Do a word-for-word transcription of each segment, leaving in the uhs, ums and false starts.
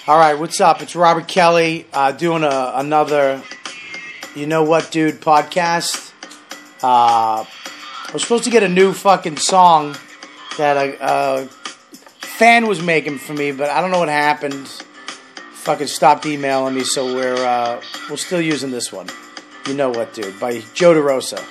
All right, what's up? It's Robert Kelly uh, doing a, another You Know What Dude podcast. Uh, I was supposed to get a new fucking song that a, a fan was making for me, but I don't know what happened. Fucking stopped emailing me, so we're uh, we're still using this one. You Know What Dude by Joe DeRosa.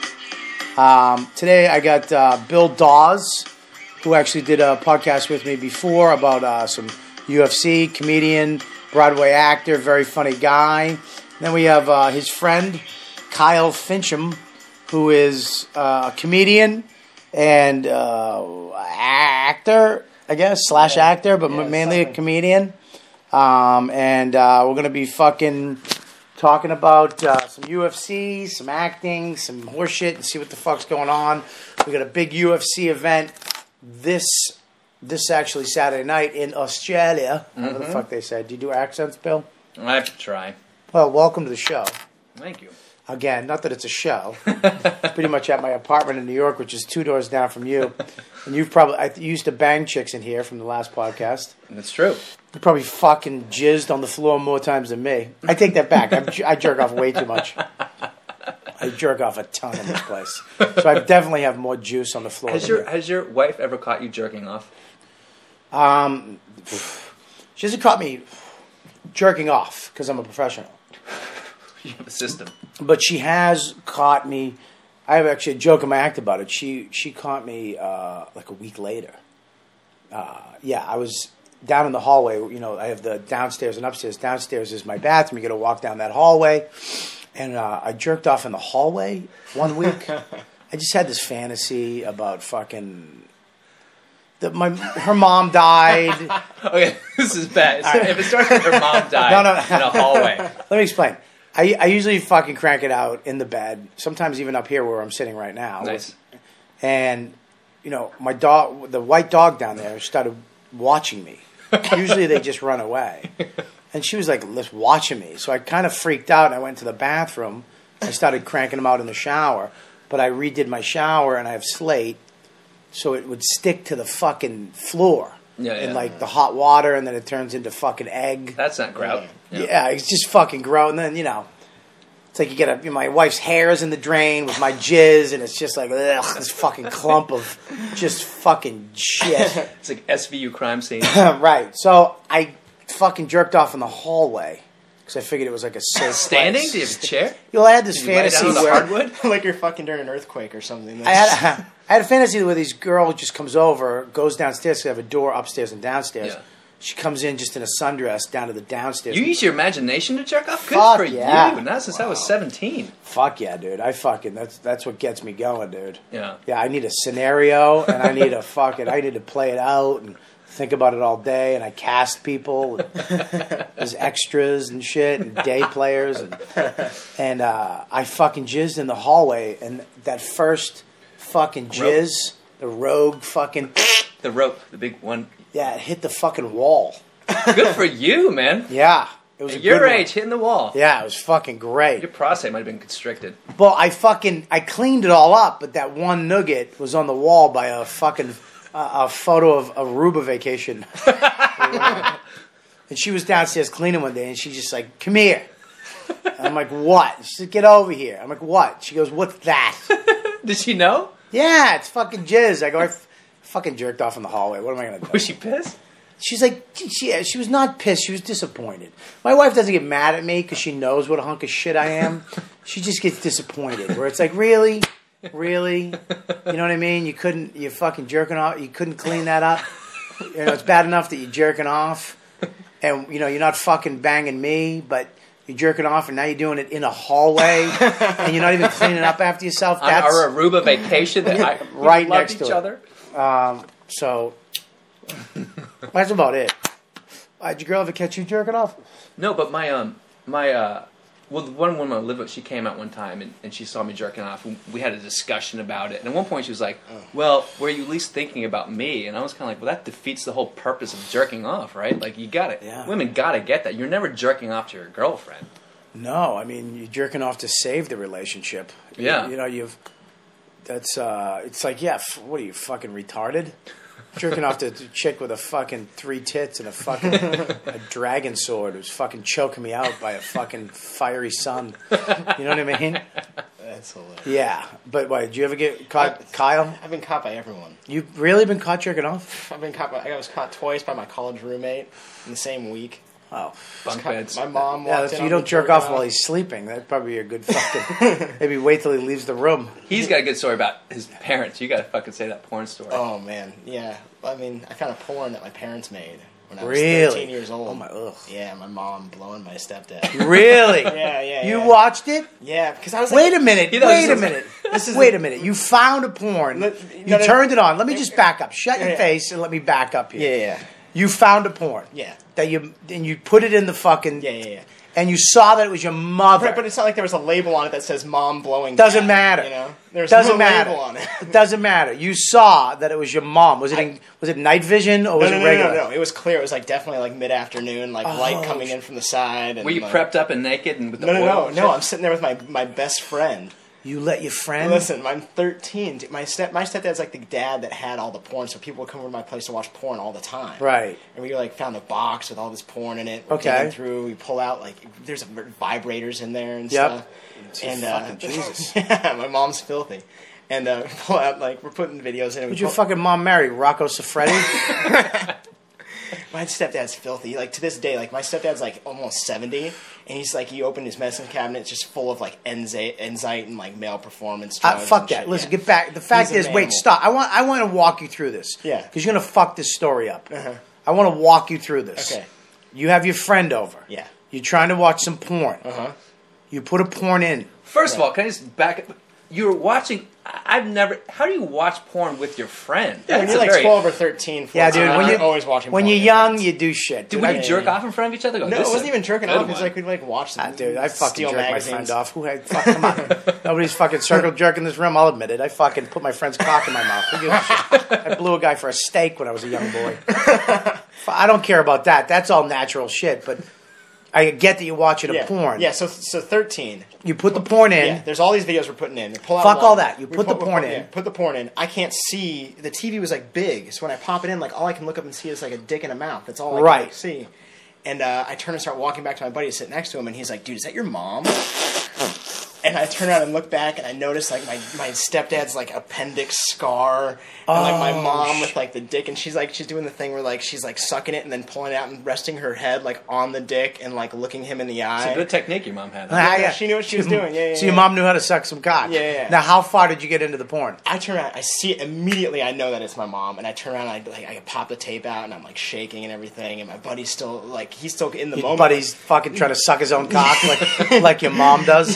Um, today I got uh, Bill Dawes, who actually did a podcast with me before about uh, some U F C, comedian, Broadway actor, very funny guy. Then we have uh, his friend, Kyle Fincham, who is uh, a comedian and uh, actor, I guess, slash yeah. actor, but yeah, mainly something. a comedian. Um, and uh, we're going to be fucking talking about uh, some U F C, some acting, some horseshit, and see what the fuck's going on. We got a big U F C event this This actually Saturday night in Australia. Mm-hmm. Whatever the fuck they said. Do you do accents, Bill? I have to try. Well, welcome to the show. Thank you. Again, not that it's a show. Pretty much at my apartment in New York, which is two doors down from you. And you've probably, I used to bang chicks in here from the last podcast. That's true. You probably fucking jizzed on the floor more times than me. I take that back. I'm, I jerk off way too much. I jerk off a ton in this place. So I definitely have more juice on the floor. Has than your you. Has your wife ever caught you jerking off? Um, she hasn't caught me jerking off because I'm a professional. You have a system. But she has caught me. I have actually a joke in my act about it. She she caught me uh, like a week later. Uh, yeah, I was down in the hallway. You know, I have the downstairs and upstairs. Downstairs is my bathroom. You got to walk down that hallway. And uh, I jerked off in the hallway one week. I just had this fantasy about fucking... The, my her mom died. Okay, this is bad. So if it starts with her mom died no, no. in a hallway. Let me explain. I, I usually fucking crank it out in the bed, sometimes even up here where I'm sitting right now. Nice. And, you know, my dog, the white dog down there started watching me. Usually they just run away. And she was like just watching me. So I kind of freaked out and I went to the bathroom. I started cranking them out in the shower. But I redid my shower and I have slate. So it would stick to the fucking floor. Yeah, yeah. In like the hot water, and then it turns into fucking egg. That's not grout. Yeah, yeah it's just fucking grout. And then, you know, it's like you get a, you know, my wife's hair is in the drain with my jizz, and it's just like, ugh, this fucking clump of just fucking shit. It's like S V U crime scene. Right. So I fucking jerked off in the hallway. Because I figured it was like a safe Standing? place. Do you have a chair? You know, I had this Did you fantasy lie down on the where... hardwood? Like you're fucking during an earthquake or something. I had, a, I had a fantasy where this girl just comes over, goes downstairs, they have a door upstairs and downstairs. Yeah. She comes in just in a sundress down to the downstairs. You use your imagination to jerk off? Good Fuck for yeah. you. Not since wow. I was seventeen. Fuck yeah, dude. I fucking... That's that's what gets me going, dude. Yeah. Yeah, I need a scenario, and I need a fucking... I need to play it out, and... think about it all day, and I cast people as extras and shit, and day players, and, and uh, I fucking jizzed in the hallway, and that first fucking jizz, rope. the rogue fucking... The rope, the big one. Yeah, it hit the fucking wall. Good for you, man. Yeah. It was At a your good age, one. hitting the wall. Yeah, it was fucking great. Your prostate might have been constricted. Well, I fucking... I cleaned it all up, but that one nugget was on the wall by a fucking... Uh, a photo of Aruba vacation. And she was downstairs cleaning one day, and she just like, come here. And I'm like, what? She said, get over here. I'm like, what? She goes, what's that? Did she know? Yeah, it's fucking jizz. I go, I f- fucking jerked off in the hallway. What am I going to do? Was she pissed? She's like, she, she was not pissed. She was disappointed. My wife doesn't get mad at me because she knows what a hunk of shit I am. She just gets disappointed, where it's like, really? Really? You know what I mean? You couldn't, you're fucking jerking off, you couldn't clean that up? You know, it's bad enough that you're jerking off, and, you know, you're not fucking banging me, but you're jerking off, and now you're doing it in a hallway, and you're not even cleaning up after yourself. That's on our Aruba vacation that I right loved next each to it. other. Um, so, that's about it. Uh, did your girl ever catch you jerking off? No, but my, um, my, uh, well, the one woman I lived with, she came out one time, and, and she saw me jerking off, and we had a discussion about it. And at one point, she was like, well, were you at least thinking about me? And I was kind of like, well, that defeats the whole purpose of jerking off, right? Like, you got it. Yeah. Women got to get that. You're never jerking off to your girlfriend. No, I mean, you're jerking off to save the relationship. Yeah. You, you know, you've... That's, uh... It's like, yeah, f- what are you, fucking retarded? Jerking off to a chick with a fucking three tits and a fucking a dragon sword who's fucking choking me out by a fucking fiery sun. You know what I mean? That's hilarious. Yeah. But wait, did you ever get caught, I- Kyle? I've been caught by everyone. You've really been caught jerking off? I've been caught by, I was caught twice by my college roommate in the same week. Oh. Bunk Caught- beds. My mom Yeah, walked if in you on don't me jerk jerking off while he's sleeping, that'd probably be a good fucking... Maybe wait till he leaves the room. He's got a good story about his parents. You got to fucking say that porn story. Oh, man. Yeah. I mean, I found a porn that my parents made when I was Really? thirteen years old. Oh, my... Ugh. Yeah, my mom blowing my stepdad. Really? Yeah, yeah, You yeah. watched it? Yeah, because I was like... Wait a minute. You know, Wait this a is- minute. this is Wait the- a minute. You found a porn. Let- you no, no, turned it on. Let me just back up. Shut your Yeah. face and let me back up here. Yeah, yeah, You found a porn. yeah. That you and you put it in the fucking Yeah, yeah, yeah. and you saw that it was your mother. Right, but it's not like there was a label on it that says "mom blowing." Doesn't dad, matter. You know, there's Doesn't no matter. label on it. It doesn't matter. You saw that it was your mom. Was it in, was it night vision or No, was no, it no, regular? no, no. It was clear. It was like definitely like mid afternoon, like Oh, light coming in from the side. And, Were you uh, prepped up and naked and with the No, no, oil no, and no. shit? I'm sitting there with my my best friend. You let your friend. Listen, I'm thirteen. My step my stepdad's like the dad that had all the porn, so people would come over to my place to watch porn all the time. Right. And we like found a box with all this porn in it. We're Okay. digging through. We pull out like there's vibrators in there and Yep. stuff. It's And uh, fucking Jesus. yeah, my mom's filthy. And uh, we pull out like we're putting videos in. And we Who'd your pull- fucking mom marry? Rocco Siffredi? My stepdad's filthy. Like to this day, like my stepdad's like almost seventy, and he's like he opened his medicine cabinet, it's just full of like Enza- Enzyte and like male performance Uh, drugs. fuck and that. shit. Listen, Yeah. get back. The fact He's is, an wait, animal. stop. I want I want to walk you through this. Yeah. Because you're gonna fuck this story up. Uh-huh. I want to walk you through this. Okay. You have your friend over. Yeah. You're trying to watch some porn. Uh huh. You put a porn in. First of all, can I just back up? You were watching. I- I've never. How do you watch porn with your friend? Yeah, when That's you're a like very- twelve or thirteen. fourteen, Yeah, dude. When you're you're always watching. When porn you're with your young, friends. you do shit. Dude, Dude, would I, you jerk off in front of each other? Go, No, this it is wasn't even jerking good off. It was one. like we'd like watch Ah, them. dude, I fucking steal jerk magazines. my friend off. Who had fuck? Come on, nobody's fucking circle jerk in this room. I'll admit it. I fucking put my friend's cock in my mouth. Who gives a shit? I blew a guy for a steak when I was a young boy. I don't care about that. That's all natural shit. But I get that you're watching a Yeah. porn. Yeah, so so thirteen. You put the porn in. Yeah, there's all these videos we're putting in. We pull out Fuck one. all that. You We put the we porn put- in. yeah, put the porn in. I can't see. The T V was like big, so when I pop it in, like all I can look up and see is like a dick and a mouth. That's all I Right. can like, see. And uh, I turn and start walking back to my buddy to sit next to him, and he's like, "Dude, is that your mom?" And I turn around and look back, and I notice like my, my stepdad's like appendix scar, and like my Oh, mom sh- with like the dick, and she's like she's doing the thing where like she's like sucking it and then pulling it out and resting her head like on the dick and like looking him in the eye. It's a good technique your mom had. Ah, yeah, she knew what she was doing. Yeah, yeah, So your yeah. mom knew how to suck some cock. Yeah, yeah. Now, how far did you get into the porn? I turn around, I see it immediately. I know that it's my mom, and I turn around, and I like I pop the tape out, and I'm like shaking and everything, and my buddy's still like he's still in the Your moment. buddy's fucking trying to suck his own cock like like your mom does.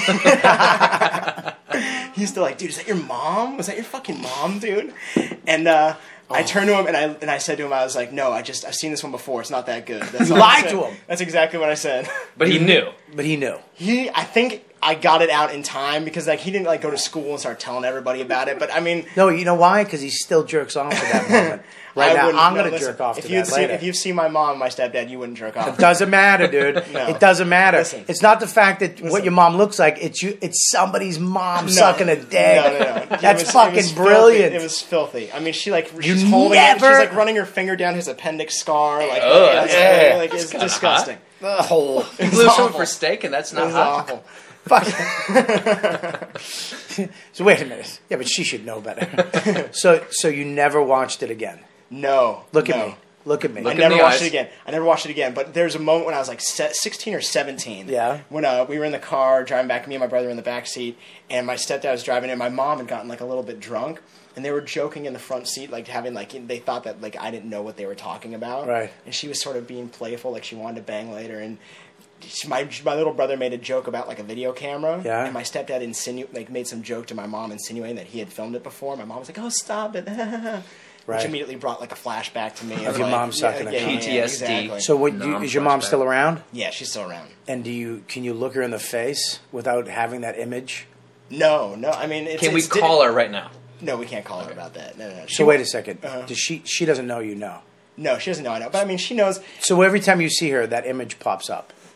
He's still like, dude, is that your mom? Was that your fucking mom, dude? And uh, Oh. I turned to him and I and I said to him, I was like, no, I just I've seen this one before. It's not that good. That's You all I lied said. to him. That's exactly what I said. But he knew. But he knew. He, I think I got it out in time because like he didn't like go to school and start telling everybody about it. But I mean. No, you know why? Because he still jerks off at that moment. Right I now, wouldn't- I'm no, going to listen, jerk off if to you'd that seen, later. If you've seen my mom and my stepdad, you wouldn't jerk off. It doesn't matter, dude. No. It doesn't matter. Listen. It's not the fact that what Listen. your mom looks like. It's you. It's somebody's mom No. sucking a dick. No, no, no. It That's was- it fucking was filthy. brilliant. It was filthy. I mean, she like You she's holding it. She's never- like running her finger down his appendix scar. Like, Ugh, it's, yeah. like That's it's kinda disgusting. Oh, You It blew was someone awful. for steak, and that's It not was hot. awful. fuck. So wait a minute. Yeah, but she should know better. so, so you never watched it again. No. Look no. at me. Look at me. I Look at never the watched eyes. it again. I never watched it again. But there's a moment when I was like se- sixteen or seventeen. Yeah. When uh, we were in the car driving back, me and my brother were in the back seat, and my stepdad was driving, and my mom had gotten like a little bit drunk, and they were joking in the front seat, like having like they thought that like I didn't know what they were talking about. Right. And she was sort of being playful, like she wanted to bang later, and. she- My my little brother made a joke about like a video camera, Yeah. and my stepdad insinu- like made some joke to my mom insinuating that he had filmed it before. My mom was like, "Oh, stop it!" Right. Which immediately brought like a flashback to me Of your like, mom sucking a yeah, yeah, cock. yeah, P T S D. exactly. So, what, do you, Mom is your mom flashback. still around? Yeah, she's still around. And do you can you look her in the face without having that image? No, no. I mean, it's, Can we it's, call her right now? No, we can't call her about that. No, no, no. She So wait a second. Uh-huh. Does she? She doesn't know you know. No, she doesn't know. I know, but I mean, she knows. So every time you see her, that image pops up.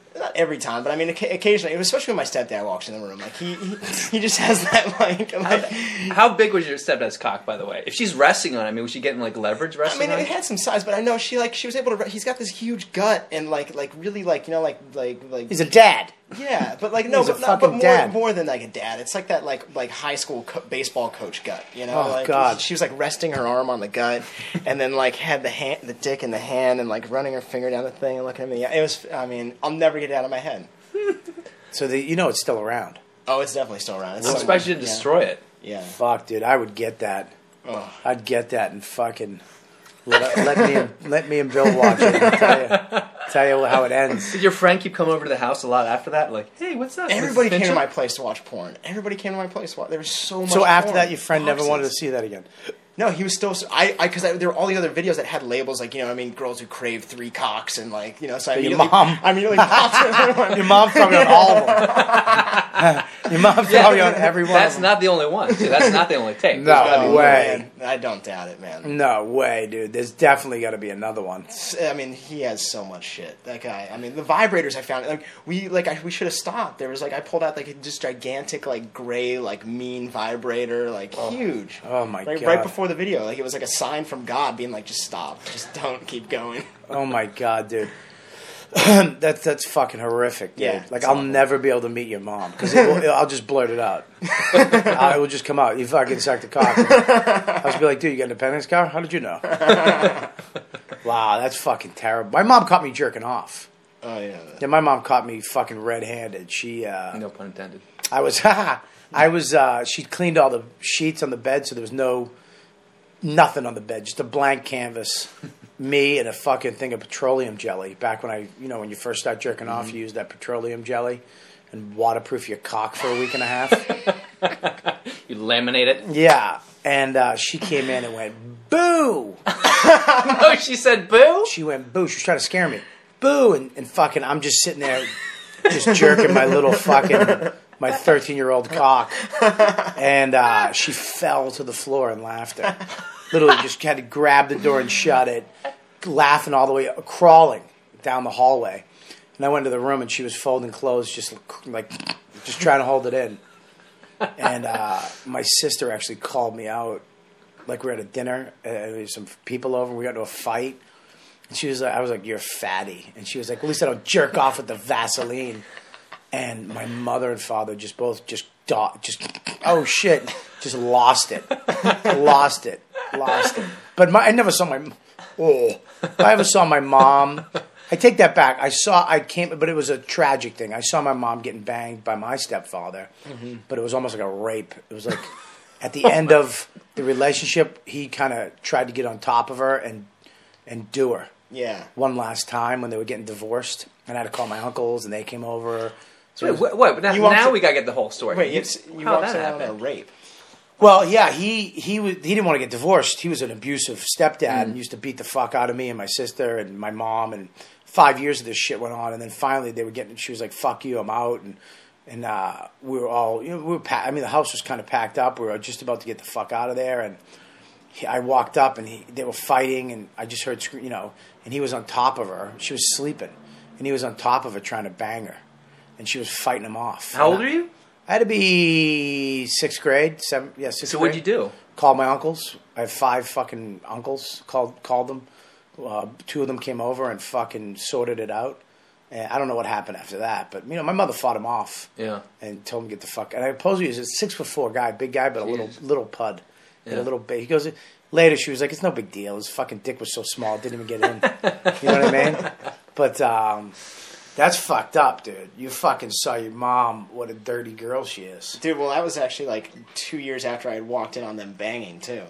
Not every time, but I mean, oca- occasionally, especially when my stepdad walks in the room, like he he, he just has that like. like How big was your stepdad's cock, by the way? If she's resting on it, I mean, was she getting like leverage I resting mean, on it it? had some size, but I know she like she was able to. He's got this huge gut and like like really like you know like like like. He's a dad. Yeah, but like no, He's a but, not, but fucking more dad. more than like a dad. It's like that like like high school co- baseball coach gut. You know, Oh, like God. she was like resting her arm on the gut, and then like had the hand, the dick in the hand, and like running her finger down the thing and looking at me. It was. I mean, I'll never get it out of my head. So the, you know it's still around. Oh, it's definitely still around. It's I'm so- surprised you didn't yeah. destroy it. Yeah. Fuck, dude, I would get that. Oh. I'd get that and fucking let, let me and, let me and Bill watch it and tell you tell you how it ends. Did your friend keep coming over to the house a lot after that? Like, hey, what's up? Everybody came to Finch? my place to watch porn. Everybody came to my place to watch. There was so much. So after porn. that, your friend never wanted to Boxes. see that again. No, he was still. I because there were all the other videos that had labels like you know what I mean girls who crave three cocks and like you know so I But your immediately, mom- I immediately popped Your mom's probably on all of them. Your mom's probably on every one. That's of them. not the only one. Too. That's not the only tape. No. There's gotta be Oh, more. way. man. I don't doubt it, man. No way, dude. There's definitely got to be another one. I mean, he has so much shit. That guy. I mean, the vibrators I found. Like we like I, we should have stopped. There was like I pulled out like a just gigantic like gray like mean vibrator like huge. Oh, my right, God. Right before the video, like it was like a sign from God being like, just stop, just don't keep going. Oh my god, dude. that's that's fucking horrific, dude. Yeah, like it's I'll awful. never be able to meet your mom because I'll just blurt it out. I will just come out. You fucking sucked a cock. I'll just be like, dude, you got an appendix car? How did you know? Wow, that's fucking terrible. My mom caught me jerking off. Oh yeah. Yeah, my mom caught me fucking red-handed. She, uh, No pun intended. I was, I was. Uh, she cleaned all the sheets on the bed, so there was no. Nothing on the bed, just a blank canvas. Me and a fucking thing of petroleum jelly. Back when I, you know, when you first start jerking Mm-hmm. off, you use that petroleum jelly and waterproof your cock for a week and a half. You laminate it. Yeah. And uh, she came in and went, boo! Oh, she said boo? She went, boo. She was trying to scare me. Boo! And, and fucking, I'm just sitting there just jerking my little fucking, my thirteen-year-old cock. And uh, she fell to the floor in laughter. Literally just had to grab the door and shut it, laughing all the way, crawling down the hallway. And I went to the room and she was folding clothes, just like, just trying to hold it in. And uh, my sister actually called me out, like we were at a dinner, uh, there was some people over, and we got into a fight. And she was like, I was like, you're fatty. And she was like, well, at least I don't jerk off with the Vaseline. And my mother and father just both just, do- just oh shit, just lost it. lost it. Lost it. But my, I never saw my, oh, I never saw my mom. I take that back. I saw, I came, but it was a tragic thing. I saw my mom getting banged by my stepfather, mm-hmm. but it was almost like a rape. It was like at the end of the relationship, he kind of tried to get on top of her and and do her. Yeah. One last time when they were getting divorced, and I had to call my uncles, and they came over. So Wait, what? what? But now, You walked now in- we gotta get the whole story. Wait, it's, you How walked that around on a happened? rape. Well, yeah, he he was, he didn't want to get divorced. He was an abusive stepdad Mm. and used to beat the fuck out of me and my sister and my mom. And five years of this shit went on, and then finally they were getting. She was like, "Fuck you, I'm out." And and uh, we were all, you know, we were. Pa- I mean, the house was kind of packed up. We were just about to get the fuck out of there, and he, I walked up and he, they were fighting, and I just heard, scre- you know, and he was on top of her. She was sleeping, and he was on top of her trying to bang her, and she was fighting him off. How old And are I- you? I had to be sixth grade, seven, yeah, sixth So grade. what'd you do? Called my uncles. I have five fucking uncles. Called called them. Uh, two of them came over and fucking sorted it out. And I don't know what happened after that, but you know, my mother fought him off. Yeah. And told him to get the fuck. And I suppose he was a six foot four guy, big guy, but a little Jesus. little pud, and Yeah. a little bit. He goes later. She was like, "It's no big deal. His fucking dick was so small, it didn't even get in." You know what I mean? But um, that's fucked up, dude. You fucking saw your mom. What a dirty girl she is. Dude, well, that was actually like two years after I had walked in on them banging, too.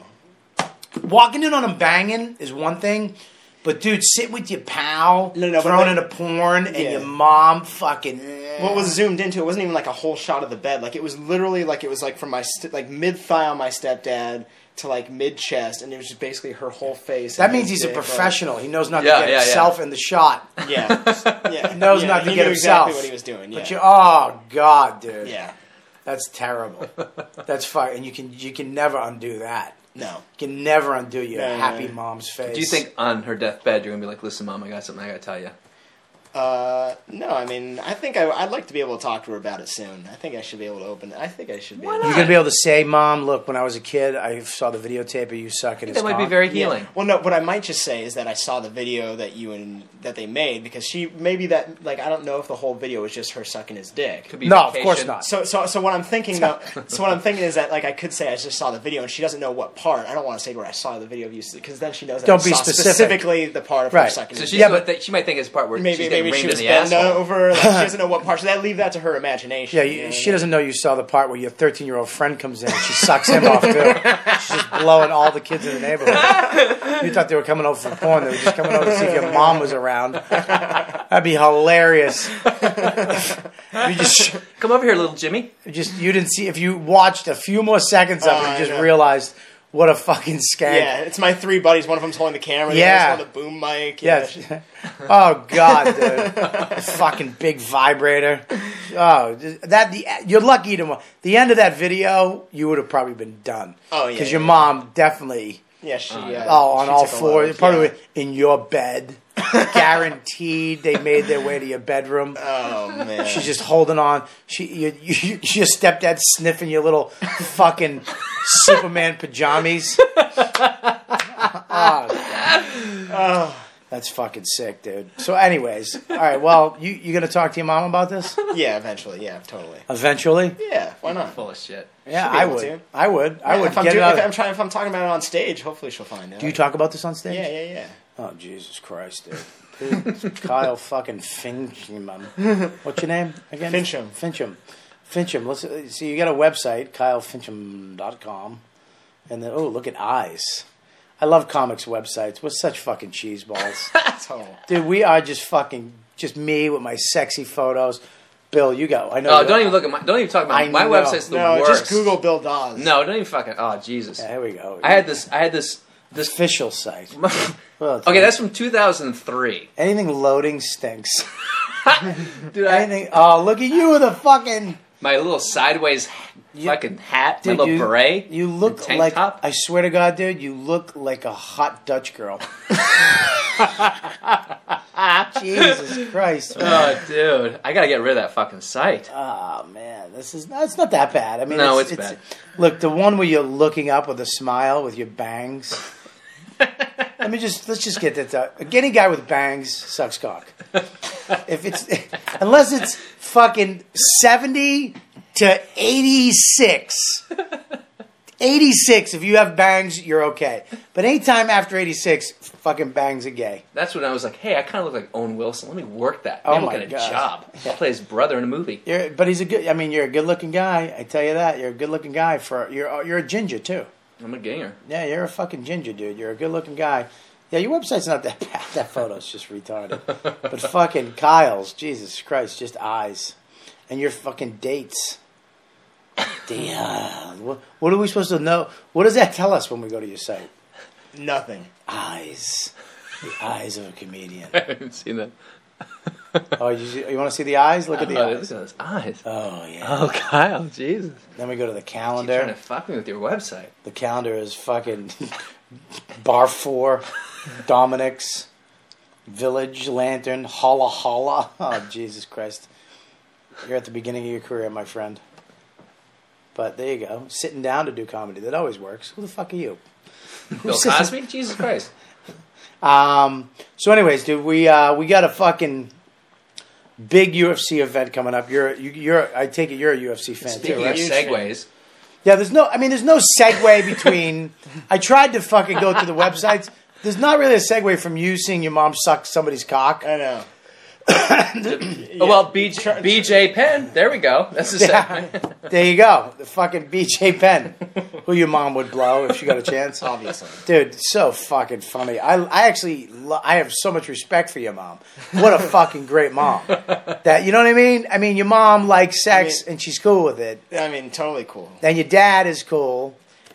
Walking in on them banging is one thing, but dude, sit with your pal, No, no, but thrown like- into porn, and Yeah. your mom fucking. What was zoomed into, it wasn't even like a whole shot of the bed. Like, it was literally like, it was like from my, st- like, mid-thigh on my stepdad to like mid-chest, and it was just basically her whole face. That and means his he's a dick, like- professional. He knows not Yeah, to get yeah, yeah. himself in the shot. Yeah. Yeah. He knows yeah, not to he get knew himself. exactly what he was doing, yeah. But you, oh god, dude, Yeah. that's terrible. That's fine, and you can you can never undo that. No. You can never undo your No, no, happy no. mom's face. Do you think on her deathbed you're gonna be like, "Listen, mom, I got something I gotta tell you"? Uh, no, I mean, I think I, I'd like to be able to talk to her about it soon. I think I should be able to open it. I think I should be Why able not? You're gonna be able to say, "Mom, look, when I was a kid, I saw the videotape of you sucking his That might be cock." very Yeah. healing. Well, no, what I might just say is that I saw the video that you and that they made because she maybe that like I don't know if the whole video was just her sucking his dick. Could be No, of vacation. course not. So, so, so what I'm thinking though, so what I'm thinking is that like I could say I just saw the video and she doesn't know what part. I don't want to say to her I saw the video of you because then she knows that Don't I be saw specific. specifically the part of her Right. sucking So his she, dick. Yeah, but- she might think it's the part where Maybe she's getting maybe she rained was in the bent asshole. over. Like, she doesn't know what part. So that leave that to her imagination. Yeah, you you, know? she doesn't know you saw the part where your thirteen-year-old friend comes in and she sucks him off too. She's just blowing all the kids in the neighborhood. You thought they were coming over for porn. They were just coming over to see if your mom was around. That'd be hilarious. You just, Come over here, little Jimmy. you just, you didn't see if you watched a few more seconds of Oh, it, I you just know. realized what a fucking skank. Yeah, it's my three buddies. One of them's holding the camera. The Yeah. other's holding the boom mic. Yeah. Yeah. Oh God, dude! The fucking big vibrator. Oh, that the you're lucky to. The end of that video, you would have probably been done. Oh, yeah, because your yeah. mom definitely. Yeah, she. Oh, Uh, yeah. Oh, on she all took a fours, load, probably yeah. in your bed. Guaranteed, they made their way to your bedroom. Oh man. She's just holding on. She, you, you, your stepdad sniffing your little fucking Superman pajamas. Oh, that's fucking sick, dude. So, anyways, all right. Well, you you gonna talk to your mom about this Yeah, eventually. Yeah, totally. eventually? Yeah, why not? Full of shit. Yeah, Should be I able would. to. I would. I Yeah, would If I'm, get doing, it out. if I'm trying, if I'm talking about it on stage, hopefully she'll find out. Do you talk about this on stage? Yeah, yeah, yeah. Oh, Jesus Christ, dude. Dude, Kyle fucking Fincham. What's your name again? Fincham. Fincham. Fincham. Let's see. You got a website, kyle fincham dot com, and then oh, look at eyes. I love comics websites. We're such fucking cheeseballs, Total. dude. We are just fucking just me with my sexy photos. Bill, you go. I know. Oh, you- don't even look at my. Don't even talk about I my know. website's the No, worst. just Google Bill Dawes. No, don't even fucking. Oh, Jesus. Yeah, here we go. I had this. I had this. This. official site. Well, it's Okay, like- that's from two thousand three. anything loading stinks. Dude, I, Anything. Oh, look at you with a fucking. my little sideways fucking hat, my Dude, little you, beret. You look and tank like top. I swear to God, dude. You look like a hot Dutch girl. Jesus Christ! man. Oh, dude, I gotta get rid of that fucking site. Oh man, this is that's not that bad. I mean, No, it's, it's bad. Look, the one where you're looking up with a smile with your bangs. Let me just let's just get that. Out. Any guy with bangs sucks cock. If it's unless it's fucking seventy to eighty-six. eighty-six, if you have bangs, you're okay. But anytime after eighty-six, fucking bangs are gay. That's when I was like, hey, I kind of look like Owen Wilson. Let me work that. Oh Maybe my I'll get a God. job. Yeah. I'll play his brother in a movie. You're, but he's a good. I mean, you're a good-looking guy. I tell you that. You're a good-looking guy. For you're you're a ginger too. I'm a ganger. Yeah, you're a fucking ginger, dude. You're a good-looking guy. Yeah, your website's not that bad. That photo's just retarded. But fucking Kyle's, Jesus Christ, just eyes, and your fucking dates. Damn. What, what are we supposed to know? What does that tell us when we go to your site? Nothing. Eyes. The eyes of a comedian. I haven't seen that. Oh, you, you want to see the eyes? Look at the Oh, eyes. look at those eyes. Oh, yeah. Oh, Kyle, Jesus. Then we go to the You're trying calendar. to fuck me with your website. The calendar is fucking Bar four, Dominic's, Village, Lantern, Holla Holla. Oh, Jesus Christ. You're at the beginning of your career, my friend. But there you go. Sitting down to do comedy. That always works. Who the fuck are you? Bill sits- Cosby? Jesus Christ. Um, so anyways, dude, we uh, we got a fucking big U F C event coming up. You're you, you're I take it you're a U F C fan Speaking too, right? of Huge segues, Yeah, there's no I mean there's no segue between I tried to fucking go through the websites. There's not really a segue from you seeing your mom suck somebody's cock. I know. oh, well, B J, B J Penn. There we go. That's the segment. Yeah. There you go. The fucking B J Penn, who your mom would blow if she got a chance. Obviously. Dude, so fucking funny. I, I actually, lo- I have so much respect for your mom. What a fucking great mom. That you know what I mean? I mean, your mom likes sex I mean- and she's cool with it. I mean, totally cool. And your dad is cool.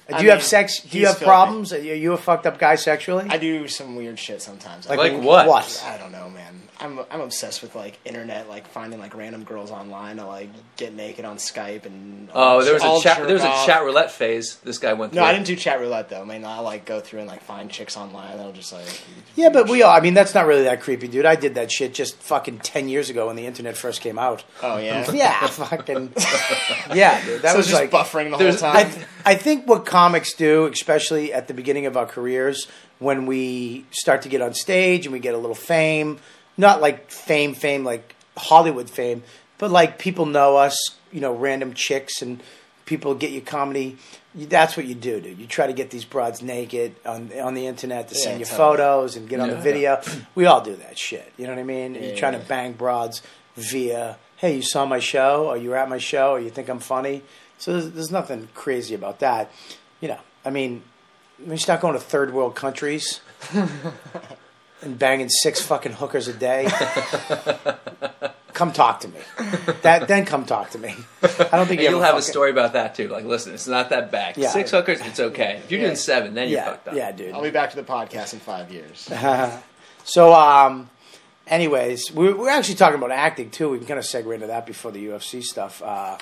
Do I you mean, have sex? Do you he's have filthy. problems? Are you are you a fucked up guy sexually? I do some weird shit sometimes. Like, Like what? What? I don't know, man. I'm I'm obsessed with like internet, like finding like random girls online to like get naked on Skype and. Oh, there was all a chat. jerk There was a off. chat roulette phase. This guy went through. No, I didn't do chat roulette though. I mean, I like go through and like find chicks online that'll just like. Yeah, but we all. I mean, that's not really that creepy, dude. I did that shit just fucking ten years ago when the internet first came out. Oh yeah. Yeah, fucking. Yeah, dude. That so was just like buffering the whole there's- time. I, th- I think what comics do, especially at the beginning of our careers, when we start to get on stage and we get a little fame, not like fame, fame, like Hollywood fame, but like people know us, you know, random chicks and people get you comedy. You, that's what you do, dude. You try to get these broads naked on on the internet to send Yeah, you totally. photos and get on the Yeah. video. We all do that shit. You know what I mean? You're Yeah, trying yeah. to bang broads via, hey, you saw my show, or you were at my show, or you think I'm funny. So there's, there's nothing crazy about that. You know, I mean, when you start going to third world countries and banging six fucking hookers a day, come talk to me. That then come talk to me. I don't think And you you'll ever have a fucking- story about that too. Like, listen, it's not that bad. Yeah. Six hookers, it's okay. If you're Yeah. doing seven, then you're Yeah, fucked up. yeah, dude. I'll be back to the podcast in five years. So, um, anyways, we we're actually talking about acting too. We can kind of segue into that before the U F C stuff. Uh,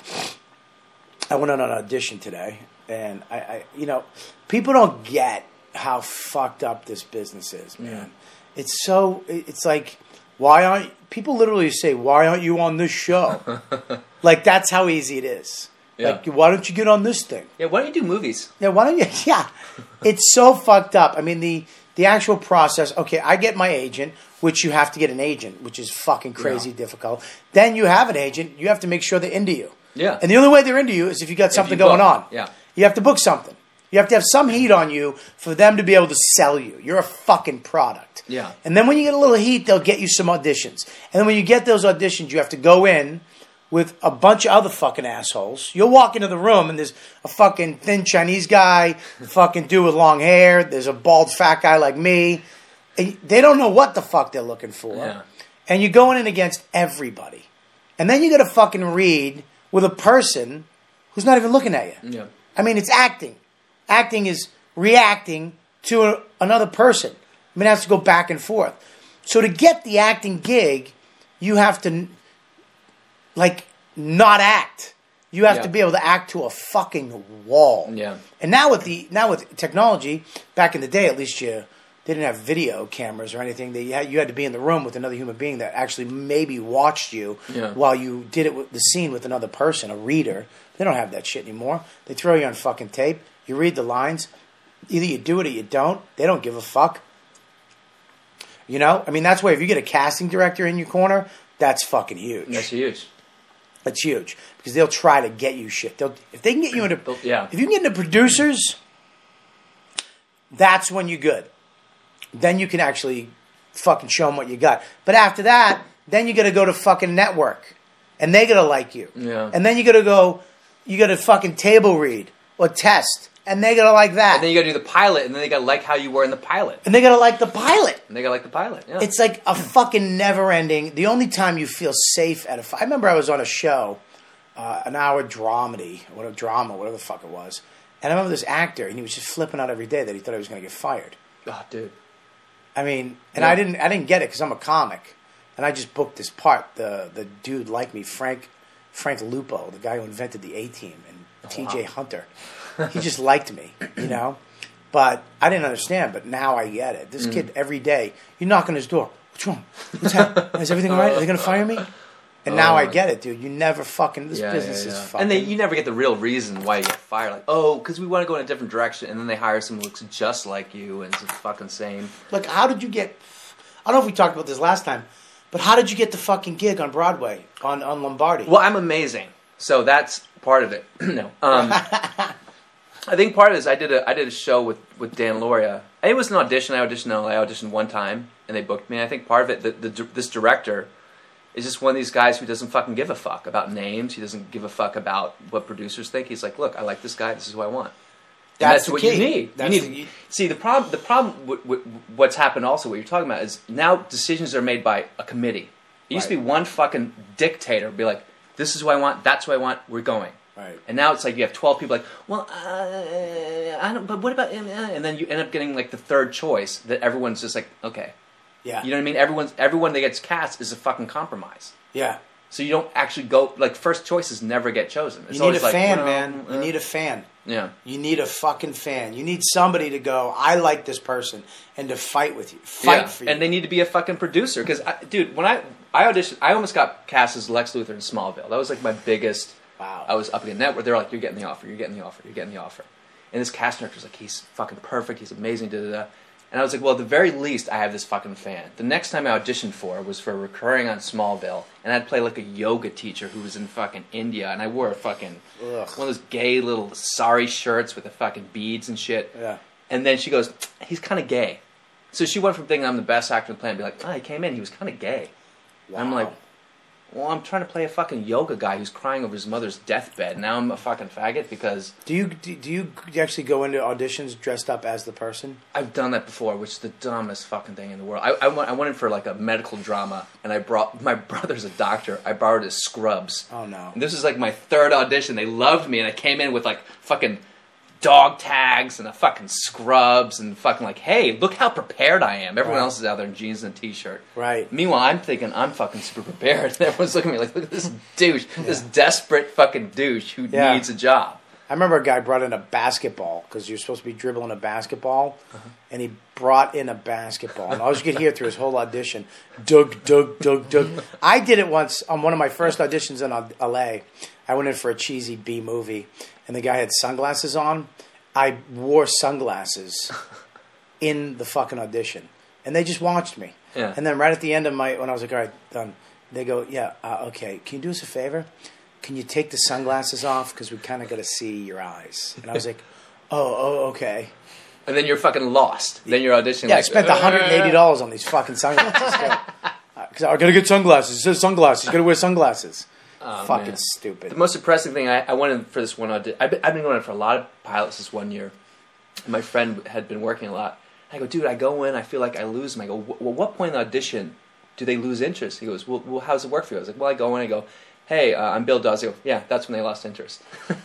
I went on an audition today, and I, I, you know, people don't get how fucked up this business is, man. It's so, it- it's like, why aren't people literally say, why aren't you on this show? Like that's how easy it is. Yeah. Like, why don't you get on this thing? Yeah, why don't you do movies? Yeah, why don't you? Yeah, it's so fucked up. I mean, the the actual process. Okay, I get my agent, which you have to get an agent, which is fucking crazy Yeah. difficult. Then you have an agent. You have to make sure they're into you. Yeah. And the only way they're into you is if you got something you going book. on. Yeah. You have to book something. You have to have some heat on you for them to be able to sell you. You're a fucking product. Yeah. And then when you get a little heat, they'll get you some auditions. And then when you get those auditions, you have to go in with a bunch of other fucking assholes. You'll walk into the room and there's a fucking thin Chinese guy, a fucking dude with long hair, there's a bald fat guy like me. And they don't know what the fuck they're looking for. Yeah. And you're going in against everybody. And then you got to fucking read with a person who's not even looking at you. Yeah. I mean, it's acting. Acting is reacting to a, another person. I mean, it has to go back and forth. So to get the acting gig, you have to, like, not act. You have Yeah. to be able to act to a fucking wall. Yeah. And now with the now with technology, back in the day, at least you they didn't have video cameras or anything. They had, you had to be in the room with another human being that actually maybe watched you Yeah. while you did it with the scene with another person, a reader. They don't have that shit anymore. They throw you on fucking tape. You read the lines. Either you do it or you don't. They don't give a fuck. You know? I mean, that's why if you get a casting director in your corner, that's fucking huge. That's huge. That's huge because they'll try to get you shit. They'll if they can get you into They'll- yeah. if you can get into producers, that's when you're good. Then you can actually fucking show them what you got. But after that, then you got to go to fucking network, and they got to like you. Yeah. And then you got to go, you got to fucking table read or test, and they got to like that. And then you gotta do the pilot, and then they gotta like how you were in the pilot. and they got to like the pilot. And they gotta like the pilot. Yeah. It's like a fucking never ending. The only time you feel safe at a. fi- I remember I was on a show, uh, an hour dramedy, what a drama, whatever the fuck it was, and I remember this actor, and he was just flipping out every day that he thought he was going to get fired. oh, dude. I mean, and Yeah. I didn't, I didn't get it because I'm a comic, and I just booked this part. The the dude liked me, Frank, Frank Lupo, the guy who invented the A Team, and T J Hunter. He just liked me, you know. But I didn't understand. But now I get it. This kid every day, you knock on his door. What's wrong? What's happening? Is everything all right? Are they going to fire me? And now I get it, dude. You never fucking. This Yeah, business yeah, is yeah. fucking. And they, you never get the real reason why you get fired. Like, oh, because we want to go in a different direction, and then they hire someone who looks just like you and is fucking same. Like, how did you get? I don't know if we talked about this last time, but how did you get the fucking gig on Broadway on on Lombardi? Well, I'm amazing, so that's part of it. no, um, I think part of it is I did a I did a show with, with Dan Loria. And it was an audition. I auditioned. I auditioned one time, and they booked me. I think part of it, the, the this director is just one of these guys who doesn't fucking give a fuck about names. He doesn't give a fuck about what producers think. He's like, look, I like this guy. This is who I want. And That's that's, the what key. you need. That's you the- need. See, the problem. The problem. With, with, what's happened also, what you're talking about, is now decisions are made by a committee. It used to be one fucking dictator be like, "This is who I want. That's who I want. We're going." Right. And now it's like you have twelve people like, well, uh, I don't. But what about? Uh, and then you end up getting like the third choice that everyone's just like, okay. Yeah. You know what I mean? Everyone's everyone that gets cast is a fucking compromise. Yeah. So you don't actually go like first choices never get chosen. It's you need a like, fan, well, man. uh, You need a fan. Yeah. You need a fucking fan. You need somebody to go, I like this person, and to fight with you. Fight yeah. for you. And they need to be a fucking producer. Because, dude, when I, I auditioned, I almost got cast as Lex Luthor in Smallville. That was like my biggest. Wow. I was up against that where they're like, you're getting the offer, you're getting the offer, you're getting the offer. And this cast director was like, he's fucking perfect, he's amazing, da da da. And I was like, well, at the very least, I have this fucking fan. The next time I auditioned for was for recurring on Smallville, and I'd play like a yoga teacher who was in fucking India, and I wore a fucking Ugh. one of those gay little sari shirts with the fucking beads and shit. Yeah. And then she goes, he's kind of gay. So she went from thinking I'm the best actor in the planet to be like, oh, he came in, he was kind of gay. Wow. And I'm like, well, I'm trying to play a fucking yoga guy who's crying over his mother's deathbed. Now I'm a fucking faggot because Do you do, do you actually go into auditions dressed up as the person? I've done that before, which is the dumbest fucking thing in the world. I, I, went, I went in for like a medical drama, and I brought my brother's a doctor. I borrowed his scrubs. Oh no! And this is like my third audition. They loved me, and I came in with like fucking dog tags and a fucking scrubs and fucking like, hey, look how prepared I am. Everyone Right. else is out there in jeans and a t-shirt. Right. Meanwhile, I'm thinking I'm fucking super prepared. And everyone's looking at me like, look at this douche, this desperate fucking douche who Yeah. needs a job. I remember a guy brought in a basketball because you're supposed to be dribbling a basketball, and he brought in a basketball. And all you could hear through his whole audition, Doug, Doug, Doug, Doug. I did it once on one of my first auditions in L A. I went in for a cheesy B movie, and the guy had sunglasses on. I wore sunglasses in the fucking audition, and they just watched me. Yeah. And then right at the end of my, when I was like, all right, done, they go, yeah, uh, okay, can you do us a favor? Can you take the sunglasses off? Because we kind of got to see your eyes. And I was like, oh, oh, okay. And then you're fucking lost. Then you're auditioning. Yeah, I like, spent one hundred eighty dollars on these fucking sunglasses. Because I got to get sunglasses. It says sunglasses. You got to wear sunglasses. Oh, fucking man. stupid. The most depressing thing, I, I went in for this one audition. I've been, I've been going in for a lot of pilots this one year. My friend had been working a lot. I go, dude, I go in, I feel like I lose them. I go, well, what point in the audition do they lose interest? He goes, well, well how does it work for you? I was like, well, I go in, I go, hey, uh, I'm Bill Dawes. I go, yeah, that's when they lost interest.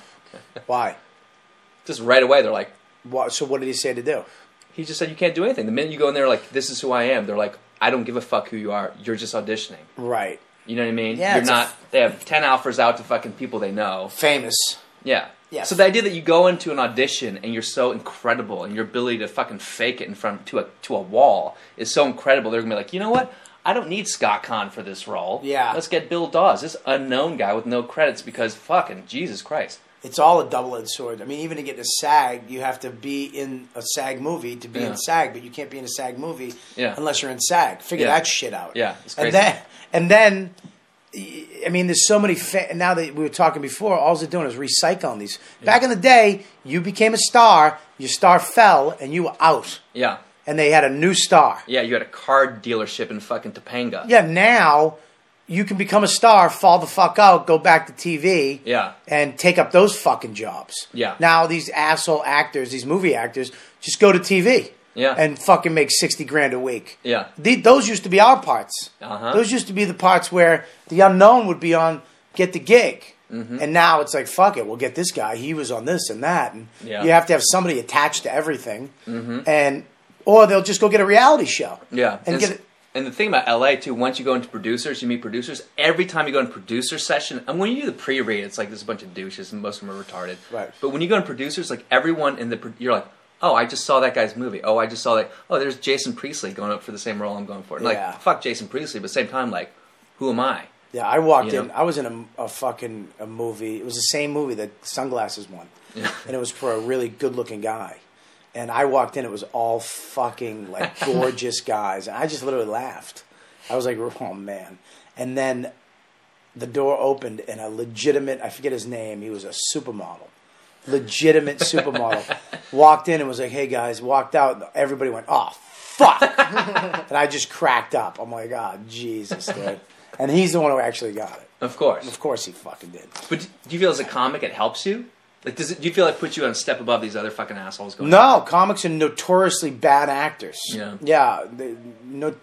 Why? Just right away, they're like... What, so what did he say to do? He just said, you can't do anything. The minute you go in there, like, this is who I am, they're like, I don't give a fuck who you are. You're just auditioning. Right. You know what I mean? Yeah, You're it's not... a f- they have ten offers out to fucking people they know. Famous. Yeah. Yeah. So the idea that you go into an audition and you're so incredible and your ability to fucking fake it in front to a to a wall is so incredible, they're gonna be like, you know what? I don't need Scott Conn for this role. Yeah. Let's get Bill Dawes, this unknown guy with no credits, because fucking Jesus Christ. It's all a double-edged sword. I mean, even to get to SAG, you have to be in a SAG movie to be Yeah. in SAG, but you can't be in a SAG movie Yeah. unless you're in SAG. Figure Yeah. that shit out. Yeah, it's And crazy. then, and then, I mean, there's so many. Fa- now that we were talking before, all they're doing is recycling these. Back in the day, you became a star, your star fell, and you were out, Yeah. and they had a new star. Yeah, you had a car dealership in fucking Topanga. Yeah, now you can become a star, fall the fuck out, go back to T V, Yeah. and take up those fucking jobs. Yeah. Now these asshole actors, these movie actors, just go to T V. Yeah. And fucking make sixty grand a week. Yeah. The, those used to be our parts. Uh-huh. Those used to be the parts where the unknown would be on Get the Gig. Mm-hmm. And now it's like, fuck it, we'll get this guy. He was on this and that. And Yeah. you have to have somebody attached to everything. Mm-hmm. And or they'll just go get a reality show. Yeah. And And, get s- it. and the thing about L A, too, once you go into producers, you meet producers, every time you go in producer session, and when you do the pre-read, it's like there's a bunch of douches, and most of them are retarded. Right. But when you go in producers, like everyone in the, pro- you're like, oh, I just saw that guy's movie. Oh, I just saw that. Oh, there's Jason Priestley going up for the same role I'm going for. And Yeah. like, fuck Jason Priestley, but at the same time, like, who am I? Yeah, I walked You in. know? I was in a, a fucking a movie. It was the same movie that Sunglasses won, Yeah. and it was for a really good-looking guy. And I walked in. It was all fucking like gorgeous guys, and I just literally laughed. I was like, "Oh man!" And then the door opened, and a legitimate—I forget his name. He was a supermodel, legitimate supermodel. Walked in and was like, "Hey guys!" Walked out. And everybody went, "Oh fuck!" And I just cracked up. I'm like, "Oh Jesus, dude!" And he's the one who actually got it. Of course. Of course he fucking did. But do you feel as a comic it helps you? Like, does it, do you feel like it puts you on a step above these other fucking assholes going? No, comics are notoriously bad actors. Yeah. Yeah. They, no,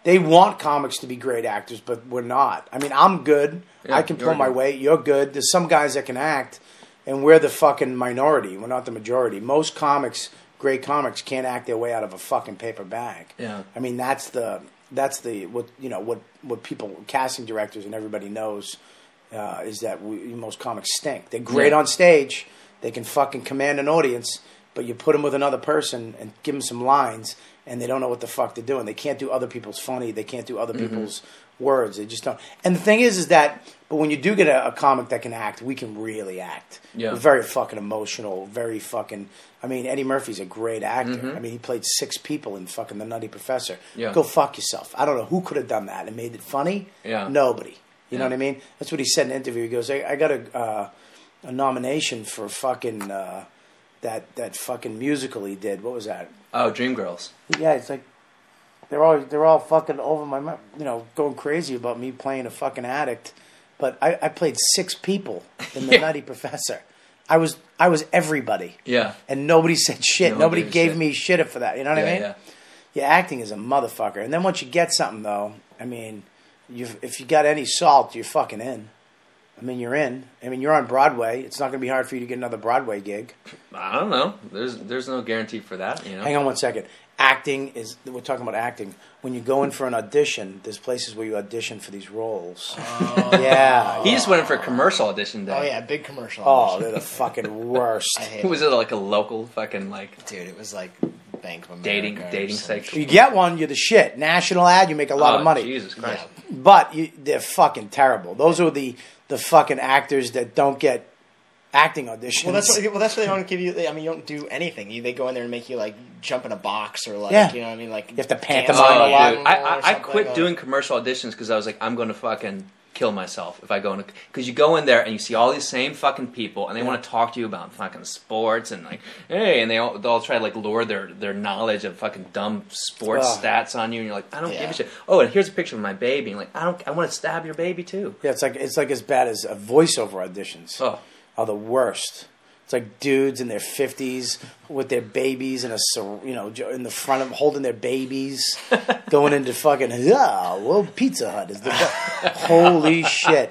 they want comics to be great actors, but we're not. I mean, I'm good. Yeah, I can pull you're my good. weight. You're good. There's some guys that can act, and we're the fucking minority. We're not the majority. Most comics, great comics, can't act their way out of a fucking paper bag. Yeah. I mean, that's the that's the what you know what what people casting directors and everybody knows uh, is that we, most comics stink. They're great Yeah. on stage. They can fucking command an audience, but you put them with another person and give them some lines, and they don't know what the fuck they're doing. They can't do other people's funny. They can't do other Mm-hmm. people's words. They just don't. And the thing is, is that, but when you do get a, a comic that can act, we can really act. Yeah. We're very fucking emotional, very fucking, I mean, Eddie Murphy's a great actor. I mean, he played six people in fucking The Nutty Professor. Mm-hmm. Yeah. Go fuck yourself. I don't know who could have done that and made it funny. Yeah. Nobody. You know Yeah. what I mean? That's what he said in an interview. He goes, I, I got a, uh, a nomination for fucking, uh, that, that fucking musical he did. What was that? Oh, Dreamgirls. Yeah, it's like they're all they're all fucking over my mouth, you know, going crazy about me playing a fucking addict. But I, I played six people in The Yeah. Nutty Professor. I was I was everybody, Yeah. and nobody said shit. No one Nobody gave a gave shit. me shit for that. You know what yeah, I mean? yeah. Yeah, acting is a motherfucker. And then once you get something, though, I mean, you if you got any salt, you're fucking in. I mean, you're in. I mean, you're on Broadway. It's not going to be hard for you to get another Broadway gig. I don't know. There's there's no guarantee for that, you know. Hang on one second. Acting is, we're talking about acting. When you go in for an audition, there's places where you audition for these roles. Oh. Yeah. He just went in for a commercial audition day. Oh yeah, big commercial. Oh, they're the fucking worst. I hate Who was it? Like a local fucking like Dude, it was like Bank of America. dating or dating some site. shit. You get one, you're the shit. National ad, you make a lot Oh, of money. Jesus Christ. Yeah. But you, they're fucking terrible. Those are the, the fucking actors that don't get acting auditions. Well, that's what, well, that's what they don't give you. I mean, you don't do anything. You, they go in there and make you like jump in a box or like, Yeah. you know what I mean? Like You have to dance pantomime on a Oh, lot. dude. I, I, or I something, quit or- doing commercial auditions because I was like, I'm going to fucking kill myself if I go in. Because you go in there and you see all these same fucking people, and they Yeah. want to talk to you about fucking sports and like, hey, and they all they all try to like lure their their knowledge of fucking dumb sports Ugh. stats on you, and you're like, I don't give Yeah. a shit. Oh, and here's a picture of my baby, and like, I don't, I want to stab your baby too. Yeah, it's like it's like as bad as uh, voiceover auditions. Oh. Are the worst. It's like dudes in their fifties with their babies in a sur- you know in the front of holding their babies, going into fucking yeah. Well, Pizza Hut is the bu-" holy shit,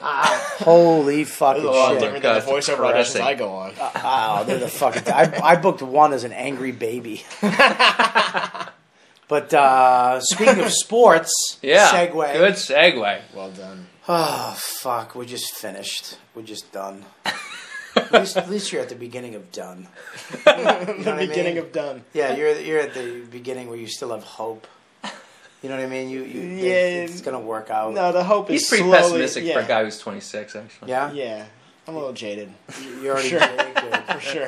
holy fucking It's a lot shit. different God, than the it's voiceover auditions depressing. I go on. Oh, they're the fucking. I, I booked one as an angry baby. But uh, speaking of sports, Yeah, segue. good segue. Well done. Oh fuck, we're just finished. We're just done. At least, at least you're at the beginning of done. You know The what I beginning mean? of done. Yeah, you're you're at the beginning where you still have hope. You know what I mean? You, you Yeah. it's gonna work out. No, the hope He's is pretty slowly, pessimistic yeah. for a guy who's twenty-six, actually. Yeah, Yeah, I'm a little jaded you're already Sure. very good. for sure.